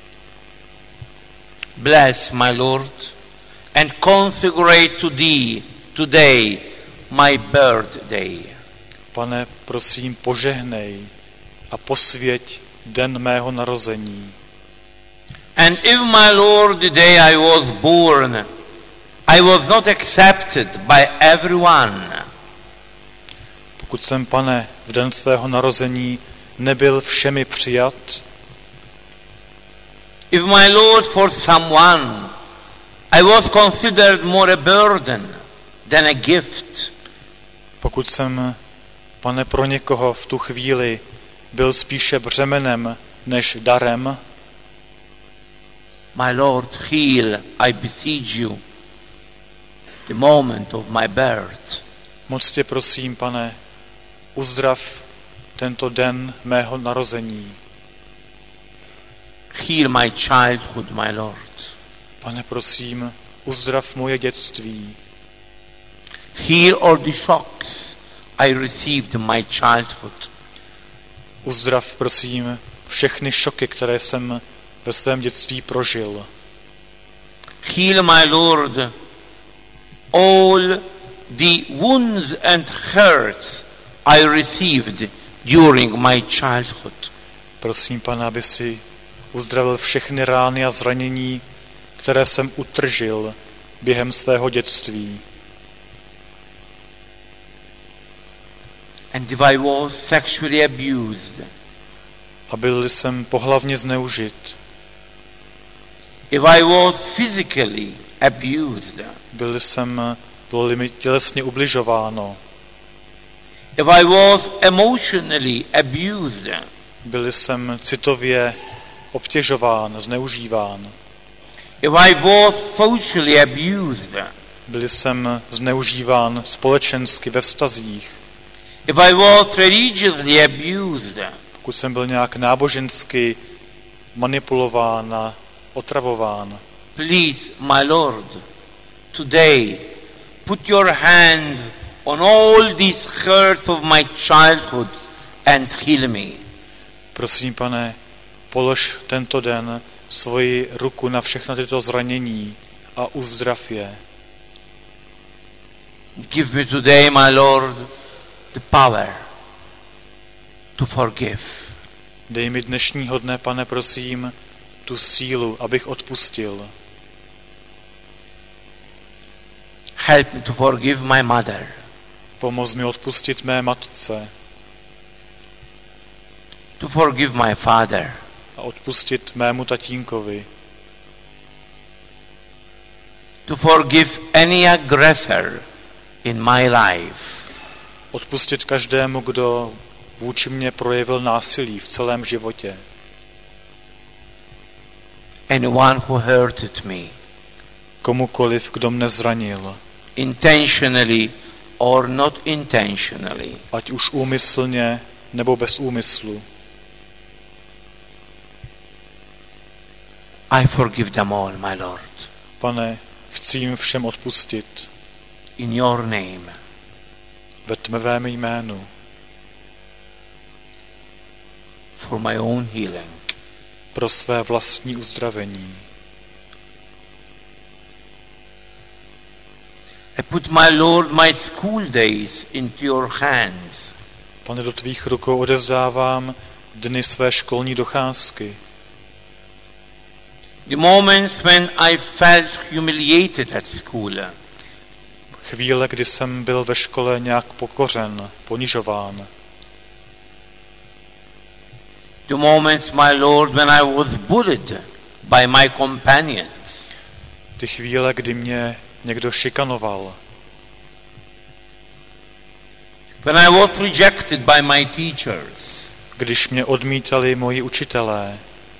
[SPEAKER 5] Bless, my Lord, and consecrate to thee today my birthday.
[SPEAKER 6] Pane, prosím, požehnej a posvěť den mého narození.
[SPEAKER 5] And if, my Lord, the day I was born, I was not accepted by everyone,
[SPEAKER 6] Pokud jsem, Pane, v den svého narození nebyl všemi přijat,
[SPEAKER 5] if, my Lord, for someone I was considered more a burden than a gift,
[SPEAKER 6] pokud jsem, Pane, pro někoho v tu chvíli byl spíše břemenem než darem,
[SPEAKER 5] my Lord, heal, I beseech you, the moment of my birth.
[SPEAKER 6] moc tě prosím, Pane, uzdrav tento den mého narození.
[SPEAKER 5] Heal my childhood, my Lord.
[SPEAKER 6] Pane, prosím, uzdrav moje dětství.
[SPEAKER 5] Heal all the shocks I received in my childhood.
[SPEAKER 6] Uzdrav, prosím, všechny šoky, které jsem ve svém dětství prožil.
[SPEAKER 5] Heal, my Lord, all the wounds and hurts I received during my childhood.
[SPEAKER 6] Prosím, Pane, aby si uzdravil všechny rány a zranění, které jsem utržil během svého dětství.
[SPEAKER 5] And if I was sexually abused,
[SPEAKER 6] A byl jsem pohlavně zneužit,
[SPEAKER 5] if I was physically abused,
[SPEAKER 6] byl jsem, bylo mi tělesně ubližováno,
[SPEAKER 5] if I was emotionally abused,
[SPEAKER 6] byl jsem citově obtěžován, zneužíván,
[SPEAKER 5] if I was socially abused,
[SPEAKER 6] byl jsem zneužíván společensky ve vztazích,
[SPEAKER 5] if I was religiously abused,
[SPEAKER 6] pokud jsem byl nějak nábožensky manipulován a otravován,
[SPEAKER 5] please, my Lord, today put your hands on all these hurts of my childhood and heal me.
[SPEAKER 6] prosím, Pane, polož tento den svoji ruku na všechna tyto zranění a uzdrav je.
[SPEAKER 5] Give me today, my Lord, the power to forgive.
[SPEAKER 6] Dej mi dnešního dne, Pane, prosím, tu sílu, abych odpustil.
[SPEAKER 5] Help me to forgive my mother.
[SPEAKER 6] Pomoz mi odpustit mé matce
[SPEAKER 5] To forgive my father.
[SPEAKER 6] a odpustit mému tatínkovi.
[SPEAKER 5] To forgive any aggressor in my life.
[SPEAKER 6] Odpustit každému, kdo vůči mně projevil násilí v celém životě.
[SPEAKER 5] Anyone who hurted me
[SPEAKER 6] Komukoliv, kdo mne zranil,
[SPEAKER 5] intentionally or not intentionally.
[SPEAKER 6] ať už úmyslně nebo bez úmyslu.
[SPEAKER 5] I forgive them all, my Lord.
[SPEAKER 6] Pane, chci jim všem odpustit
[SPEAKER 5] In your name.
[SPEAKER 6] ve tvém jménu.
[SPEAKER 5] for my own healing.
[SPEAKER 6] Pro své vlastní uzdravení.
[SPEAKER 5] I put my Lord my school days into your hands.
[SPEAKER 6] Pane, do tvých rukou odevzdávám dny své školní docházky.
[SPEAKER 5] The moments when I felt humiliated at school.
[SPEAKER 6] Chvíle, kdy jsem byl ve škole nějak pokořen, ponižován.
[SPEAKER 5] The moments, my Lord, when I was bullied by my companions.
[SPEAKER 6] Ty chvíle, kdy mě někdo šikanoval.
[SPEAKER 5] When I was rejected by my teachers.
[SPEAKER 6] Když mě odmítali moji učitelé.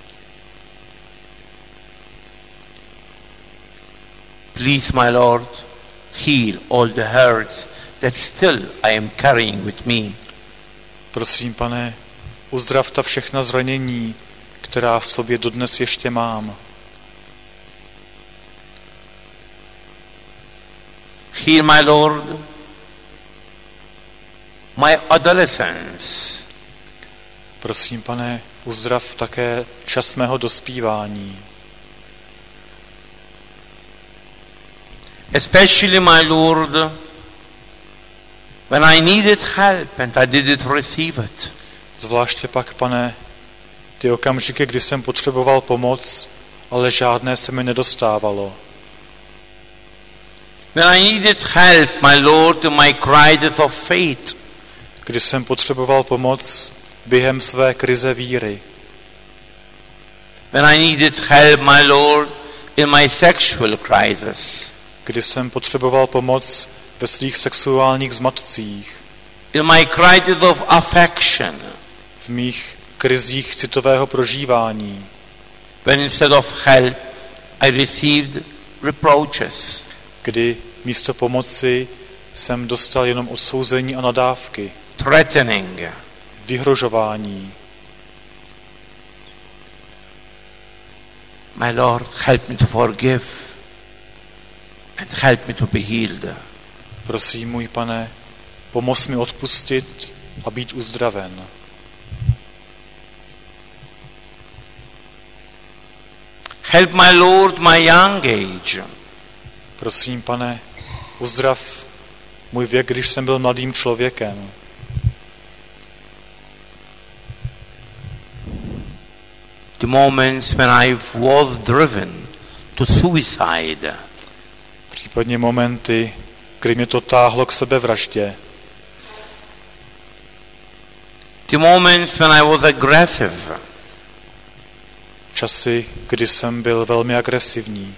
[SPEAKER 5] Please, my Lord, heal all the hurts that still I am carrying with me.
[SPEAKER 6] Prosím, Pane, uzdrav ta všechna zranění, která v sobě dodnes ještě mám.
[SPEAKER 5] Heal, my Lord, my adolescence.
[SPEAKER 6] Prosím, Pane, uzdrav také čas mého dospívání.
[SPEAKER 5] Especially, my Lord, when I needed help and I didn't receive it.
[SPEAKER 6] Zvláště pak, Pane, ty okamžiky, kdy jsem potřeboval pomoc, ale žádné se mi nedostávalo.
[SPEAKER 5] When I needed help, my Lord, to my crisis of faith.
[SPEAKER 6] Kdy jsem potřeboval pomoc během své krize víry.
[SPEAKER 5] When I needed help, my Lord, in my sexual crisis.
[SPEAKER 6] Kdy jsem potřeboval pomoc ve svých sexuálních zmatcích.
[SPEAKER 5] In my crisis of affection.
[SPEAKER 6] V mých krizích citového prožívání.
[SPEAKER 5] When instead of help, I received reproaches.
[SPEAKER 6] Kdy místo pomoci jsem dostal jenom odsouzení a nadávky.
[SPEAKER 5] Threatening.
[SPEAKER 6] Vyhrožování.
[SPEAKER 5] My Lord, help me to forgive and help me to be healed.
[SPEAKER 6] Prosím, můj Pane, pomoz mi odpustit a být uzdraven.
[SPEAKER 5] Help, my Lord, my young age.
[SPEAKER 6] Prosím, Pane, uzdrav můj věk, když jsem byl mladým člověkem.
[SPEAKER 5] The moments when I was driven to suicide.
[SPEAKER 6] Případně momenty, kdy mě to táhlo k sebevraždě.
[SPEAKER 5] The moments when I was aggressive.
[SPEAKER 6] Časy, kdy jsem byl velmi agresivní.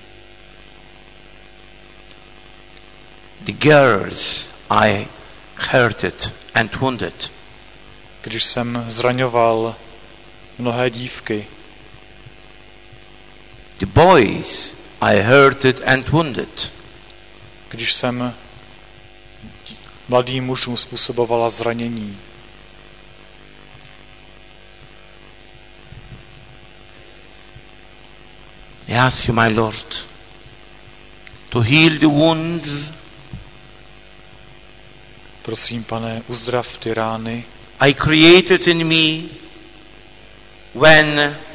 [SPEAKER 5] The girls I hurted and wounded.
[SPEAKER 6] Když jsem zraňoval mnohé dívky.
[SPEAKER 5] The boys I hurted and wounded.
[SPEAKER 6] Když jsem mladým mužům způsobovala zranění.
[SPEAKER 5] I ask you, my Lord, to heal the wounds.
[SPEAKER 6] Prosím, Pane, uzdrav ty rány.
[SPEAKER 5] I created in me when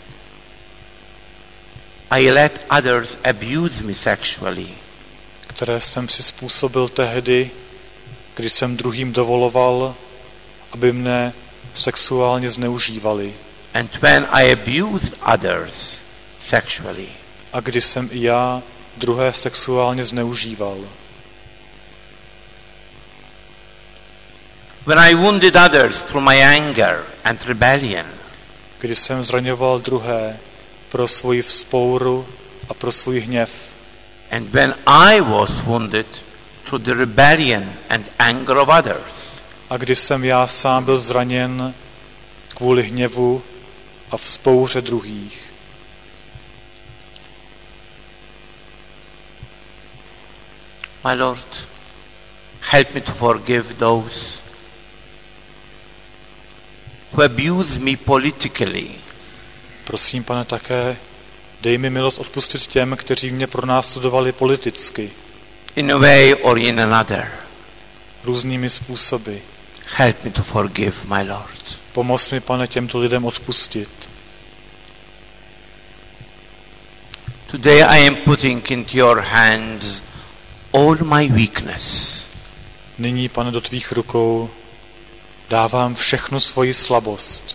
[SPEAKER 5] I let others abuse me sexually.
[SPEAKER 6] Které jsem si způsobil tehdy, kdy jsem druhým dovoloval, aby mne sexuálně zneužívali.
[SPEAKER 5] And when I abused others sexually.
[SPEAKER 6] A kdy jsem i já druhé sexuálně zneužíval.
[SPEAKER 5] When I wounded others through my anger and rebellion.
[SPEAKER 6] Kdy jsem zraňoval druhé pro svoji vzpouru a pro svůj hněv.
[SPEAKER 5] And when I was wounded through the rebellion and anger of others.
[SPEAKER 6] A kdy jsem já sám byl zraněn kvůli hněvu a vzpouře druhých.
[SPEAKER 5] My Lord, help me to forgive those who abuse me politically.
[SPEAKER 6] Prosím, Pane, také dej mi milost odpustit těm, kteří mě pronásledovali politicky.
[SPEAKER 5] In a way or in another.
[SPEAKER 6] Různými způsoby.
[SPEAKER 5] Help me to forgive, my Lord.
[SPEAKER 6] Pomoz mi, Pane, těmto lidem odpustit.
[SPEAKER 5] Today I am putting into your hands all my weakness.
[SPEAKER 6] Nyní, Pane, do tvých rukou dávám všechnu svoji slabost.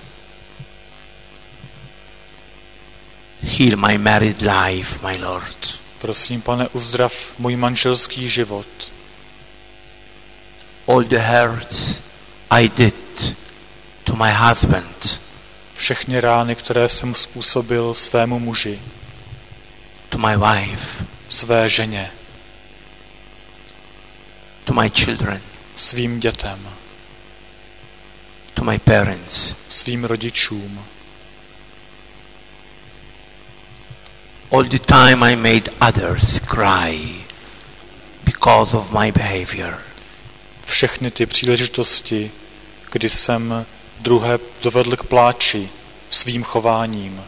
[SPEAKER 5] Heal my married life, my Lord.
[SPEAKER 6] Prosím, Pane, uzdrav můj manželský život.
[SPEAKER 5] All the hurts I did to my husband,
[SPEAKER 6] Všechny rány, které jsem způsobil svému muži,
[SPEAKER 5] to my wife,
[SPEAKER 6] své ženě,
[SPEAKER 5] to my children,
[SPEAKER 6] svým dětem,
[SPEAKER 5] to my parents.
[SPEAKER 6] svým rodičům.
[SPEAKER 5] All the time I made others cry because of my behavior.
[SPEAKER 6] Všechny ty příležitosti, kdy jsem druhé dovedl k pláči svým chováním.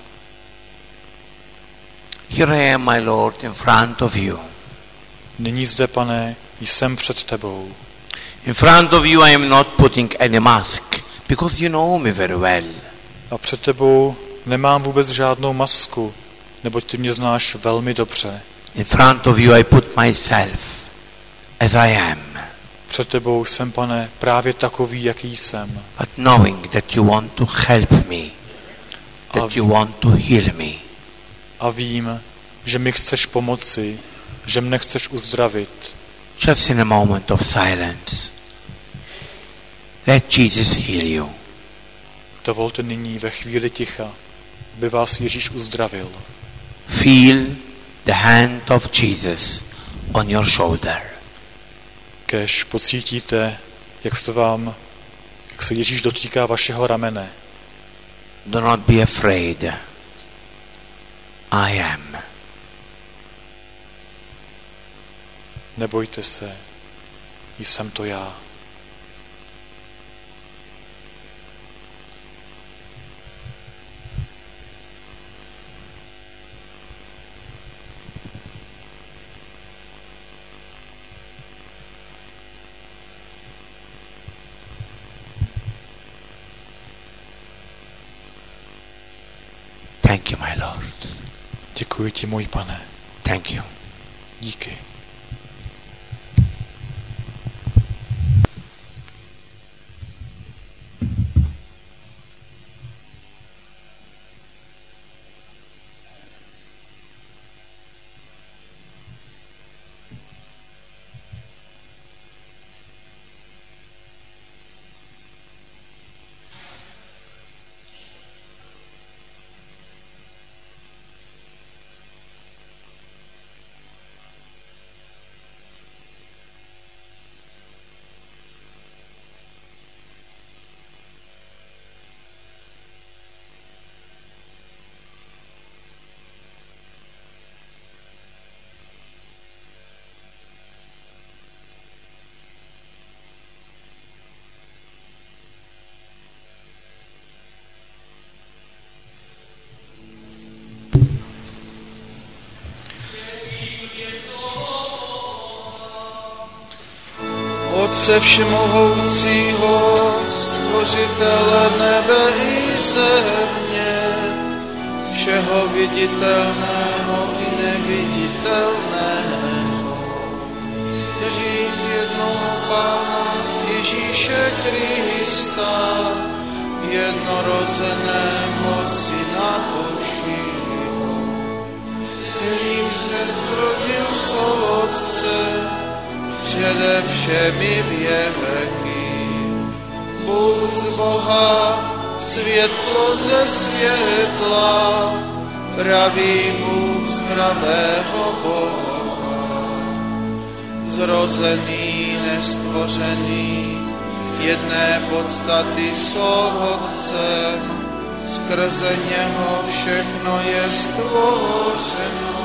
[SPEAKER 5] Here I am, my Lord, in front of you.
[SPEAKER 6] Nyní zde, Pane, jsem před tebou.
[SPEAKER 5] In front of you I am not putting any mask, because you know me very well.
[SPEAKER 6] A před tebou nemám vůbec žádnou masku, neboť ty mě znáš velmi dobře.
[SPEAKER 5] In front of you I put myself as I am.
[SPEAKER 6] Před tebou jsem, Pane, právě takový, jaký jsem.
[SPEAKER 5] But knowing that you want to help me, that you want to heal me.
[SPEAKER 6] A vím, že mi chceš pomoci, že mne chceš uzdravit.
[SPEAKER 5] Just in a moment of silence, let Jesus heal you.
[SPEAKER 6] Dovolte nyní ve chvíli ticha, aby vás Ježíš uzdravil.
[SPEAKER 5] Feel the hand of Jesus on your shoulder.
[SPEAKER 6] Kéž pocítíte, jak se vám, jak se Ježíš dotýká vašeho ramene.
[SPEAKER 5] Do not be afraid. I am.
[SPEAKER 6] Nebojte se, jsem to já.
[SPEAKER 5] Thank you, my Lord.
[SPEAKER 6] Děkuji ti, můj Pane.
[SPEAKER 5] Thank you.
[SPEAKER 6] Díky.
[SPEAKER 2] Otce všemohoucího, stvořitele nebe i země, všeho viditelného i neviditelného. Věřím v jednoho Pána Ježíše Krista, jednorozeného Syna Božího. Věřím, že zrodil z Otce, přede všemi věky. Bůh z Boha, světlo ze světla, pravý Bůh z pravého Boha. Zrozený, nestvořený, jedné podstaty s Otcem, skrze něho všechno je stvořeno.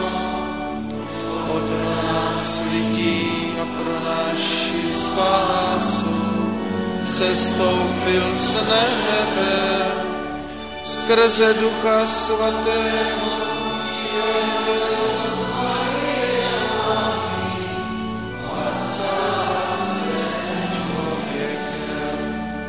[SPEAKER 2] Od nás lidí a pro naši spásu sestoupil z nebe, skrze Ducha Svatého přijal z Marii a stal se člověkem.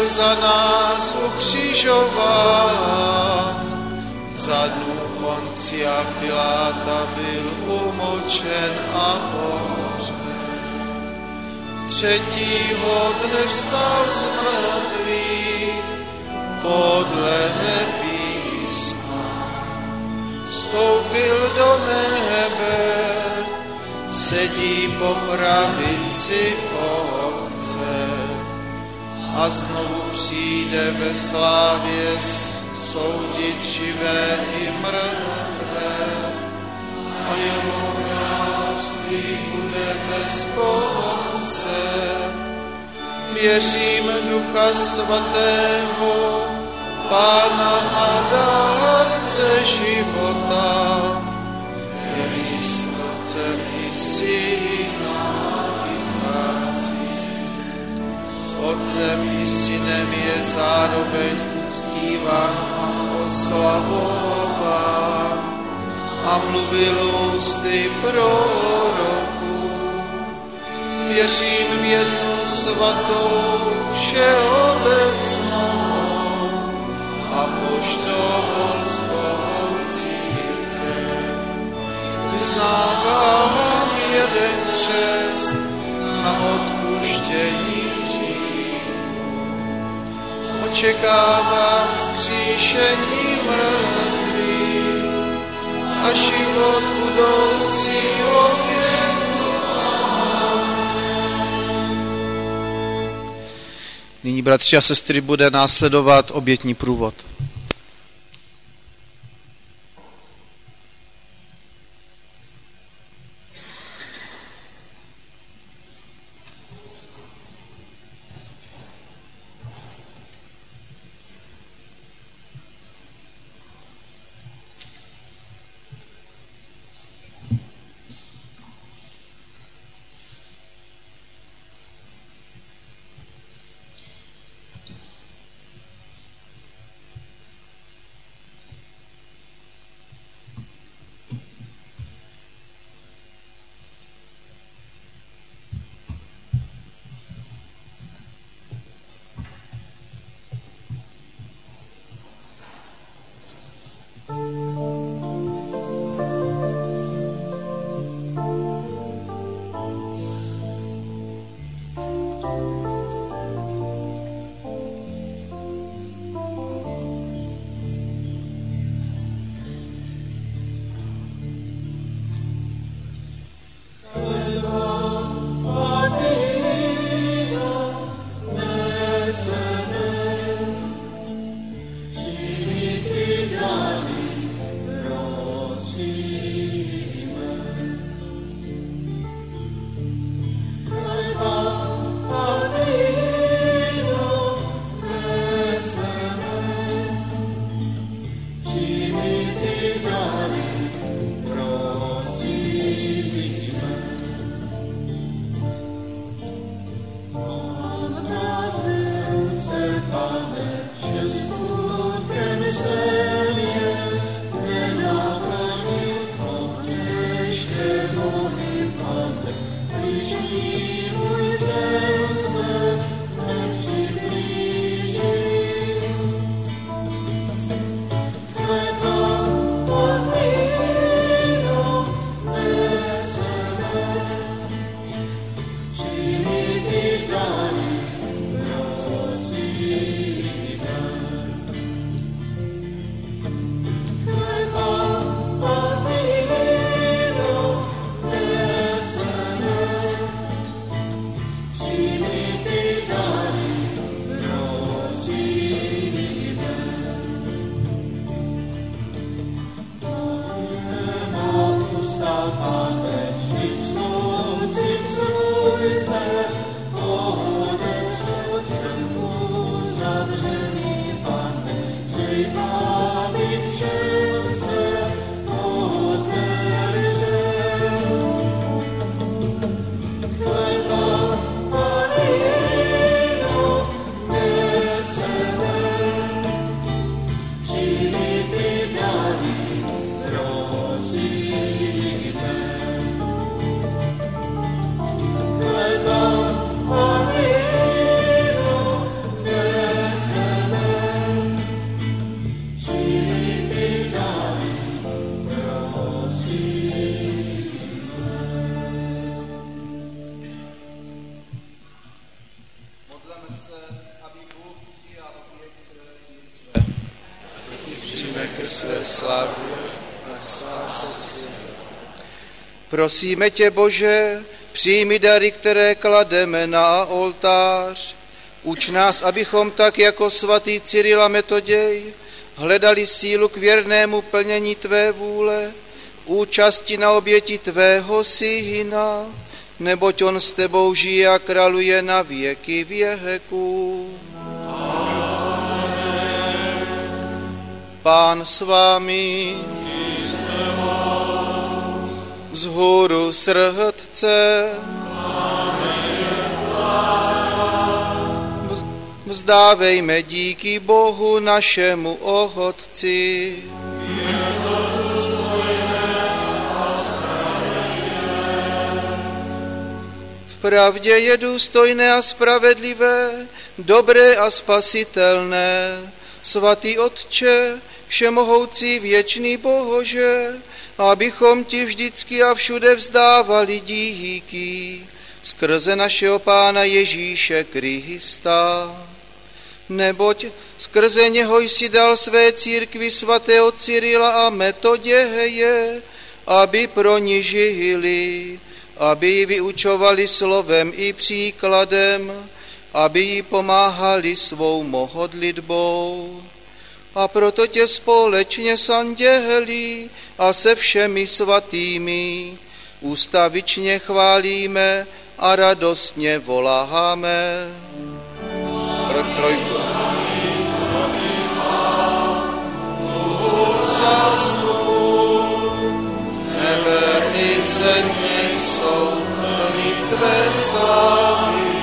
[SPEAKER 2] byl za nás ukřižován, za dnů Poncia Piláta byl umočen a pohřben. Třetího dne vstal z mrtvých podle písma. Vstoupil do nebe, sedí po pravici Otce a znovu přijde ve slávě soudit živé i mrtvé. A jeho království bude bez konce. Věřím Ducha Svatého, Pána a dárce života, který s Otcem i Syna vychází. S Otcem i Synem je zároveň uctíván a oslavován a mluvil ústy proroků. Věřím v jednu svatou všeobecnou apoštolskou církev. Vyznávám jeden křest na odpuštění hříchů. Očekávám vzkříšení mrtvých a život budoucího věku. Nyní, bratři a sestry, bude následovat obětní průvod. slavu a spásu. Prosíme tě, Bože, přijmi dary, které klademe na oltář. Uč nás, abychom tak jako svatý Cyril a Metoděj hledali sílu k věrnému plnění tvé vůle, účasti na oběti tvého syna, neboť on s tebou žije a králuje na věky věků. Pán s vámi, vzhůru srdce, vzdávejme díky Bohu našemu Otci. V pravdě je důstojné a spravedlivé, dobré a spasitelné, svatý Otče, všemohoucí věčný Bože, abychom ti vždycky a všude vzdávali díky skrze našeho Pána Ježíše Krista. Neboť skrze něho jsi dal své církvi svatého Cyrila a Metoděje, aby pro ní žili, aby ji vyučovali slovem i příkladem, aby jí pomáhali svou modlitbou. A proto tě společně s anděli a se všemi svatými ústavičně chválíme a radostně voláme. Trojku. Zástupu nebe i země jsou plný tvé slávy.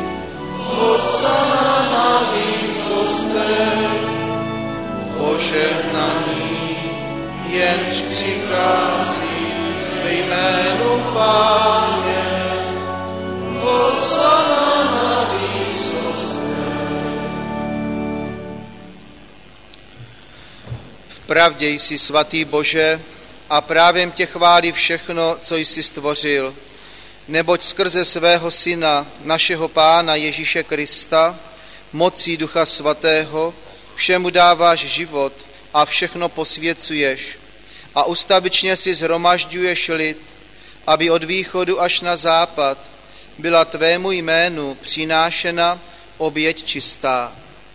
[SPEAKER 2] Hosana na výsostech, požehnaný, jenž přichází ve jménu Páně. Hosana na výsostech. Vpravdě jsi svatý Bože a právem tě chválí všechno, co jsi stvořil, neboť skrze svého Syna, našeho Pána Ježíše Krista, mocí Ducha Svatého, všemu dáváš život a všechno posvěcuješ a ustavičně si shromažďuješ lid, aby od východu až na západ byla tvému jménu přinášena oběť čistá.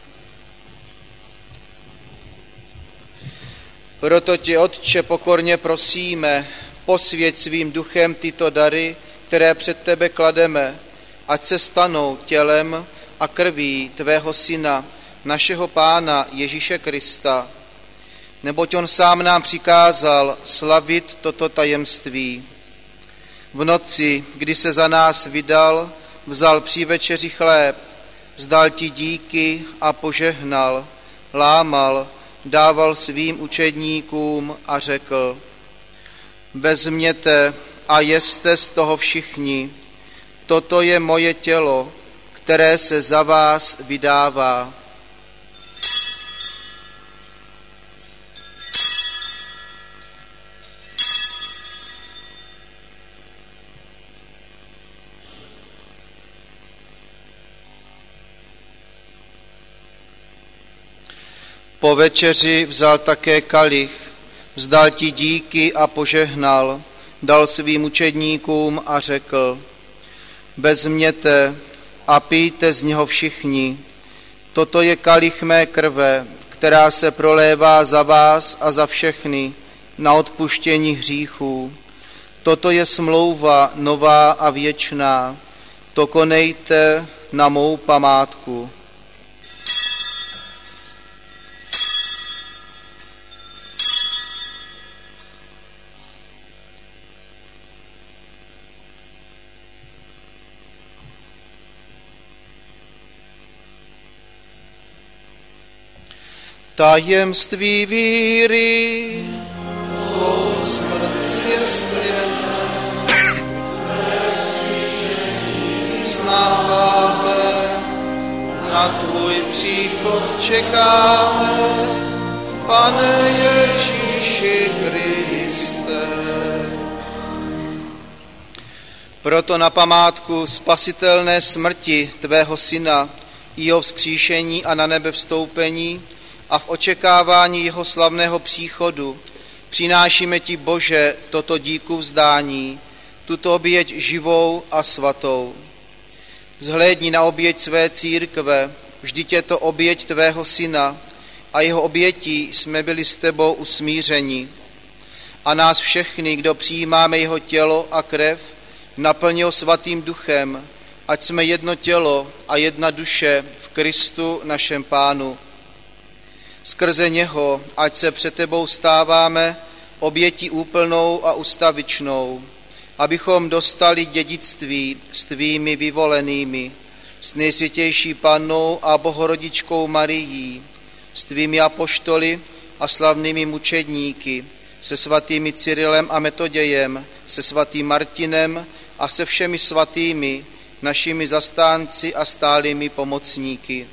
[SPEAKER 2] Proto tě, Otče, pokorně prosíme, posvěť svým duchem tyto dary, které před tebe klademe, ať se stanou tělem a krví tvého Syna, našeho Pána Ježíše Krista, neboť on sám nám přikázal slavit toto tajemství. V noci, kdy se za nás vydal, vzal při večeři chléb, vzdal ti díky a požehnal, lámal, dával svým učedníkům a řekl: vezměte a jeste z toho všichni, toto je moje tělo, které se za vás vydává. Po večeři vzal také kalich, vzdal ti díky a požehnal, dal svým učedníkům a řekl: vezměte a pijte z něho všichni, toto je kalich mé krve, která se prolévá za vás a za všechny na odpuštění hříchů. Toto je smlouva nová a věčná, to konejte na mou památku. Tajemství víry, tvou smrt zvěstujeme, vznáváme, na tvůj příchod čekáme, Pane Ježíši Kriste. Proto na památku spasitelné smrti tvého Syna, jeho vzkříšení a na nebe vstoupení, a v očekávání jeho slavného příchodu přinášíme ti, Bože, toto díku vzdání, tuto oběť živou a svatou. Zhlédni na oběť své církve, vždyť je to oběť tvého syna a jeho obětí jsme byli s tebou usmířeni. A nás všechny, kdo přijímáme jeho tělo a krev, naplnil svatým duchem, ať jsme jedno tělo a jedna duše v Kristu našem Pánu. Skrze něho, ať se před tebou stáváme obětí úplnou a ustavičnou, abychom dostali dědictví s tvými vyvolenými, s nejsvětější Pannou a Bohorodičkou Marií, s tvými apoštoly a slavnými mučedníky, se svatými Cyrilem a Metodějem, se svatým Martinem a se všemi svatými, našimi zastánci a stálými pomocníky.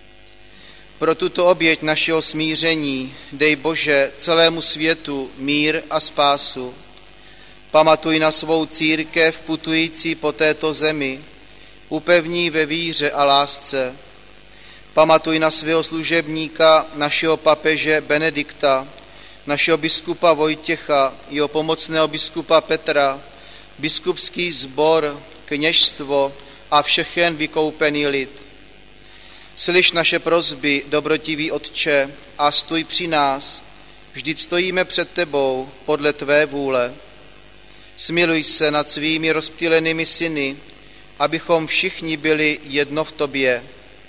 [SPEAKER 2] Pro tuto oběť našeho smíření dej, Bože, celému světu mír a spásu. Pamatuj na svou církev putující po této zemi, upevní ve víře a lásce. Pamatuj na svého služebníka, našeho papeže Benedikta, našeho biskupa Vojtěcha, jeho pomocného biskupa Petra, biskupský sbor, kněžstvo a všechen vykoupený lid. Slyš naše prosby, dobrotivý Otče, a stůj při nás, vždyť stojíme před tebou podle tvé vůle. Smiluj se nad svými rozptýlenými syny, abychom všichni byli jedno v tobě.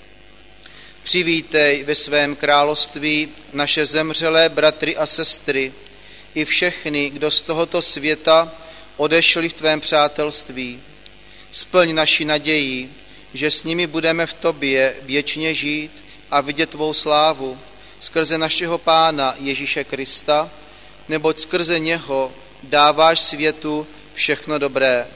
[SPEAKER 2] Přivítej ve svém království naše zemřelé bratry a sestry i všechny, kdo z tohoto světa odešli v tvém přátelství. Splň naši naději, že s nimi budeme v tobě věčně žít a vidět tvou slávu skrze našeho Pána Ježíše Krista, neboť skrze něho dáváš světu všechno dobré.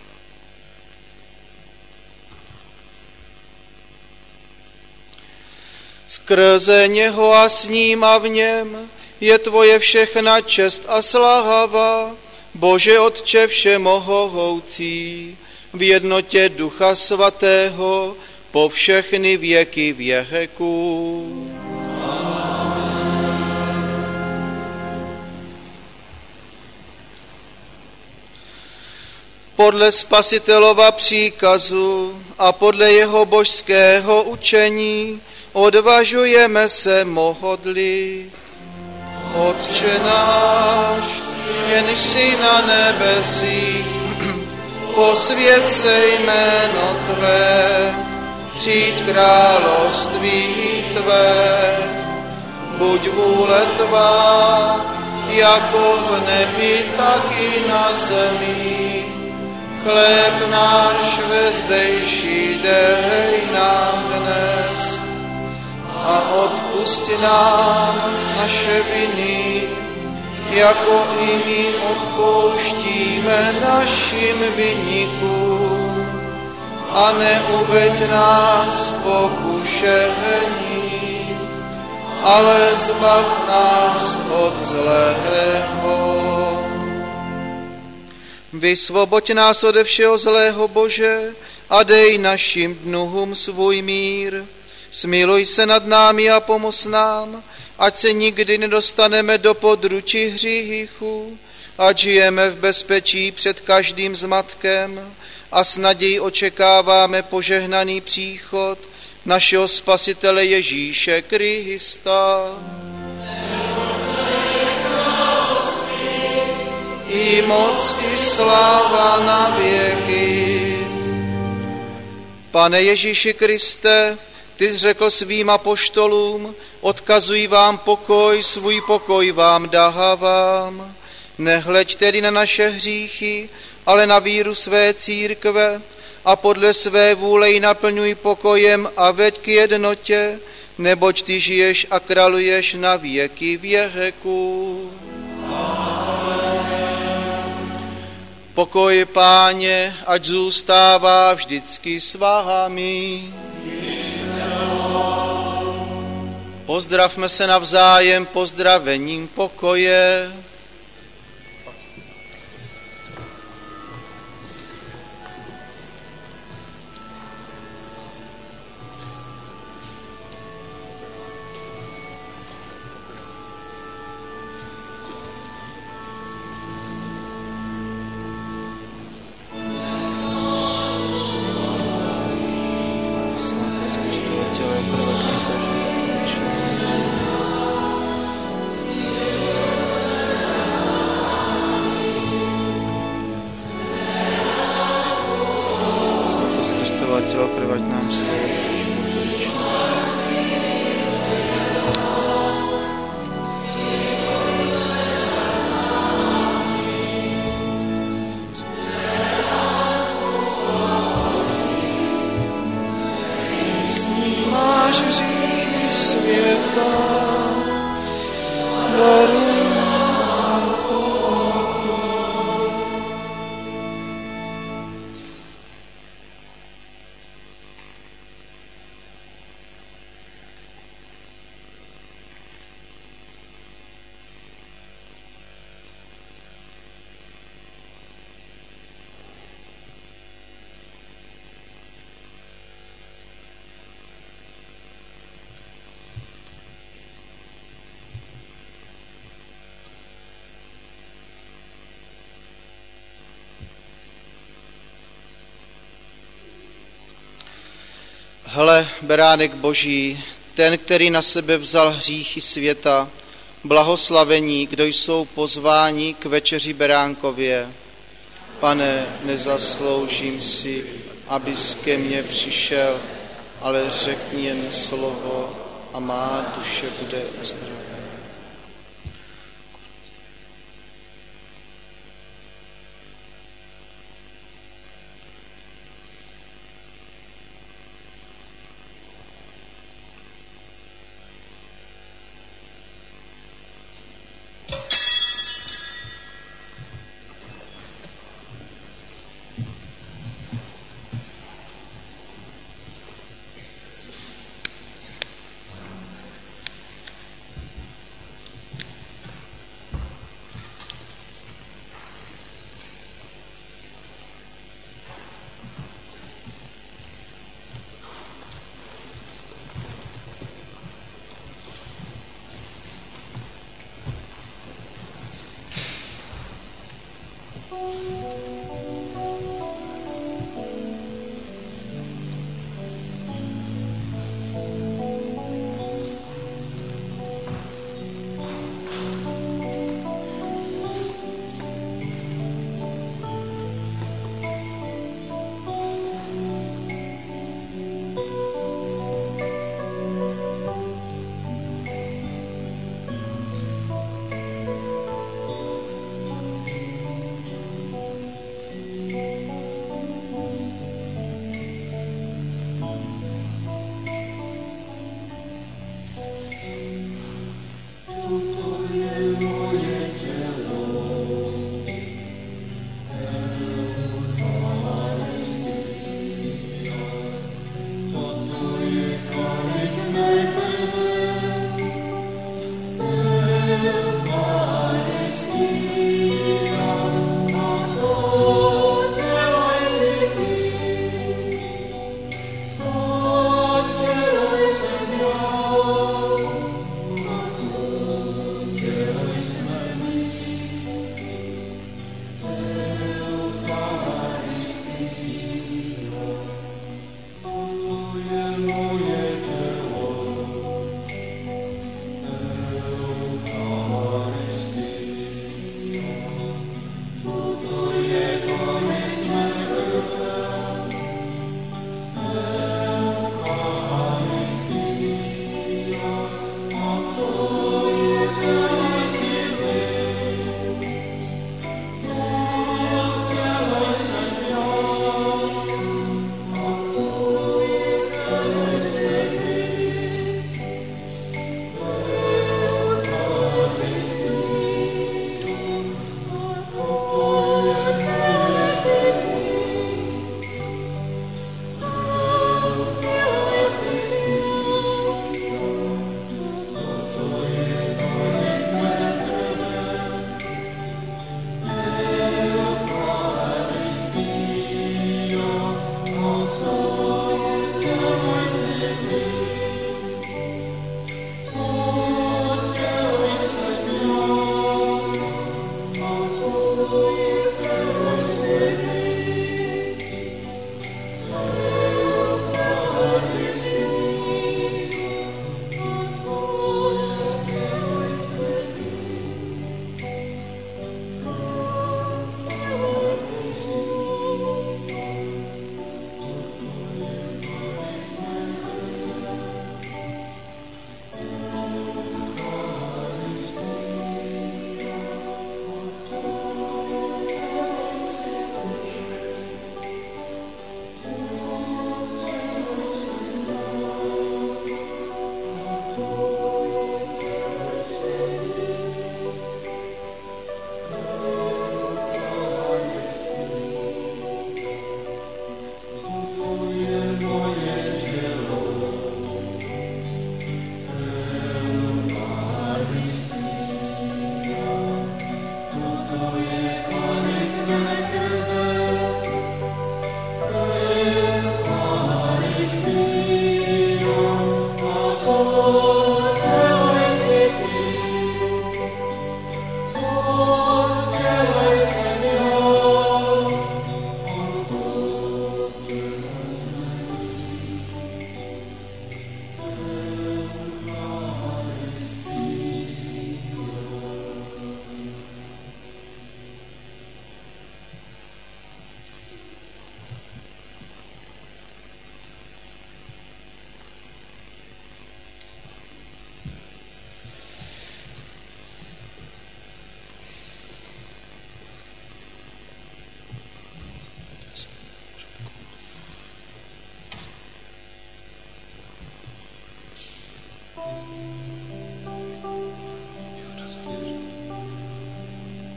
[SPEAKER 2] Skrze něho a s ním a v něm je tvoje všechna čest a sláva, Bože Otče všemohoucí, v jednotě Ducha Svatého, po všechny věky věků. Podle Spasitelova příkazu a podle jeho božského učení odvažujeme se modlit. Otče náš, jenž jsi na nebesích, posvěť se jméno tvé, přijď království tvé, buď vůle tvá, jako v nebi, tak i na zemi. Chléb náš vezdejší dej nám dnes a odpusť nám naše viny, jako i my odpouštíme našim viníkům. A neuveď nás pokušení, ale zbav nás od zlého. Vysvoboď nás ode všeho zlého, Bože, a dej našim dnuhům svůj mír. Smiluj se nad námi a pomoz nám, ať se nikdy nedostaneme do područí hříchu, ať žijeme v bezpečí před každým zmatkem a s nadějí očekáváme požehnaný příchod našeho Spasitele Ježíše Krista. I moc, i sláva na věky. Pane Ježíši Kriste, ty jsi řekl svým apoštolům, odkazuji vám pokoj, svůj pokoj vám dávám. Nehleď tedy na naše hříchy, ale na víru své církve a podle své vůle ji naplňuj pokojem a veď k jednotě, neboť ty žiješ a králuješ na věky věků. Pokoj, Páně, ať zůstává vždycky s vámi. Pozdravme se navzájem pozdravením pokoje. krve nám se Svatost Kristova těla krve nám se
[SPEAKER 7] Snímáš hříchy světa, daruj nám pokoj.
[SPEAKER 2] Hle, beránek Boží, ten, který na sebe vzal hříchy světa, blahoslavení, kdo jsou pozváni k večeři beránkově. Pane, nezasloužím si, abys ke mně přišel, ale řekni jen slovo a má duše bude uzdravena.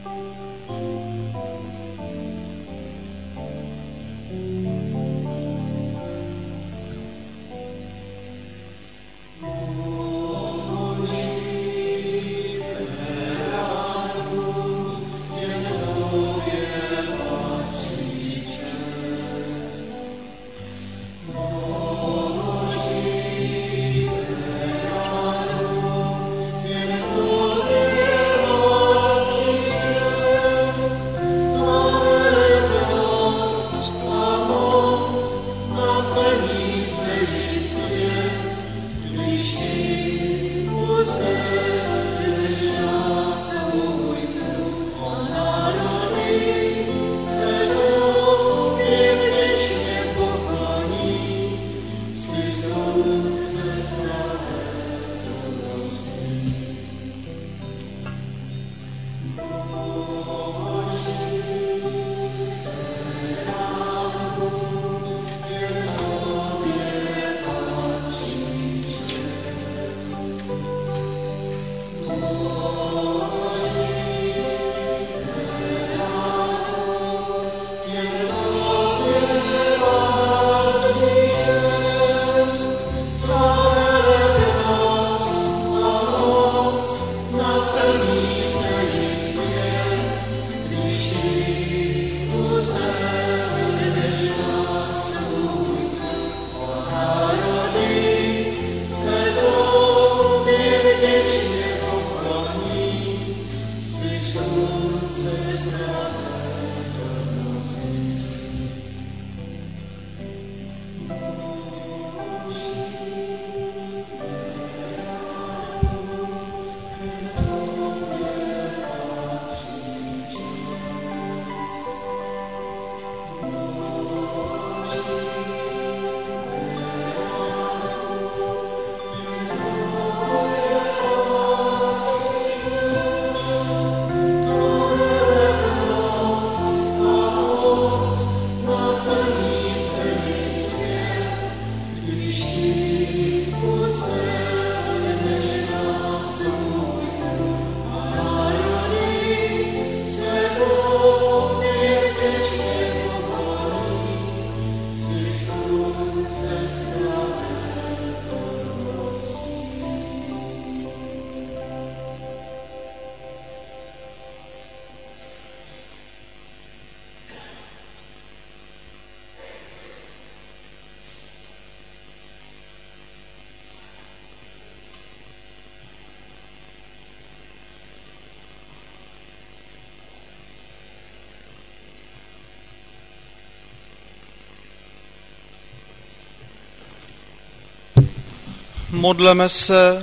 [SPEAKER 2] Modleme se.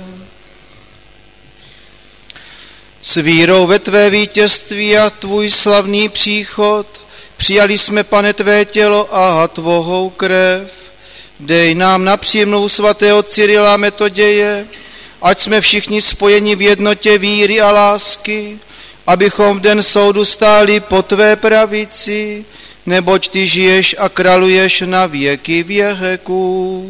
[SPEAKER 2] S vírou ve tvé vítězství a tvůj slavný příchod přijali jsme, Pane, tvé tělo a tvou krev. Dej nám na příjemnou svatého Cyrila Metoděje, ať jsme všichni spojeni v jednotě víry a lásky, abychom v den soudu stáli po tvé pravici, neboť ty žiješ a králuješ na věky věků.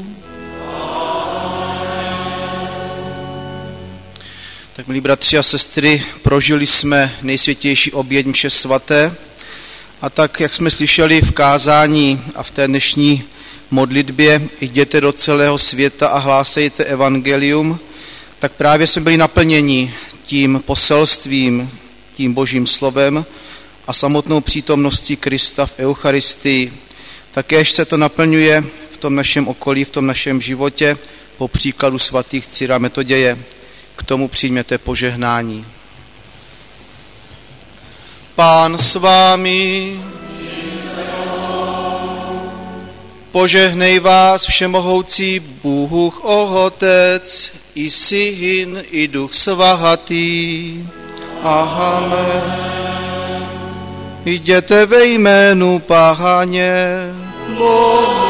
[SPEAKER 2] Tak, milí bratři a sestry, prožili jsme nejsvětější oběť mše svaté a tak, jak jsme slyšeli v kázání a v té dnešní modlitbě, jděte do celého světa a hlásejte evangelium, tak právě jsme byli naplněni tím poselstvím, tím božím slovem a samotnou přítomností Krista v Eucharistii. Takéž se to naplňuje v tom našem okolí, v tom našem životě, po příkladu svatých Cyrila Metoděje. K tomu přijměte požehnání. Pán s vámi, požehnej vás všemohoucí Bůh Otec, i Syn, i Duch Svatý. Amen. Jděte ve jménu Páně Boha.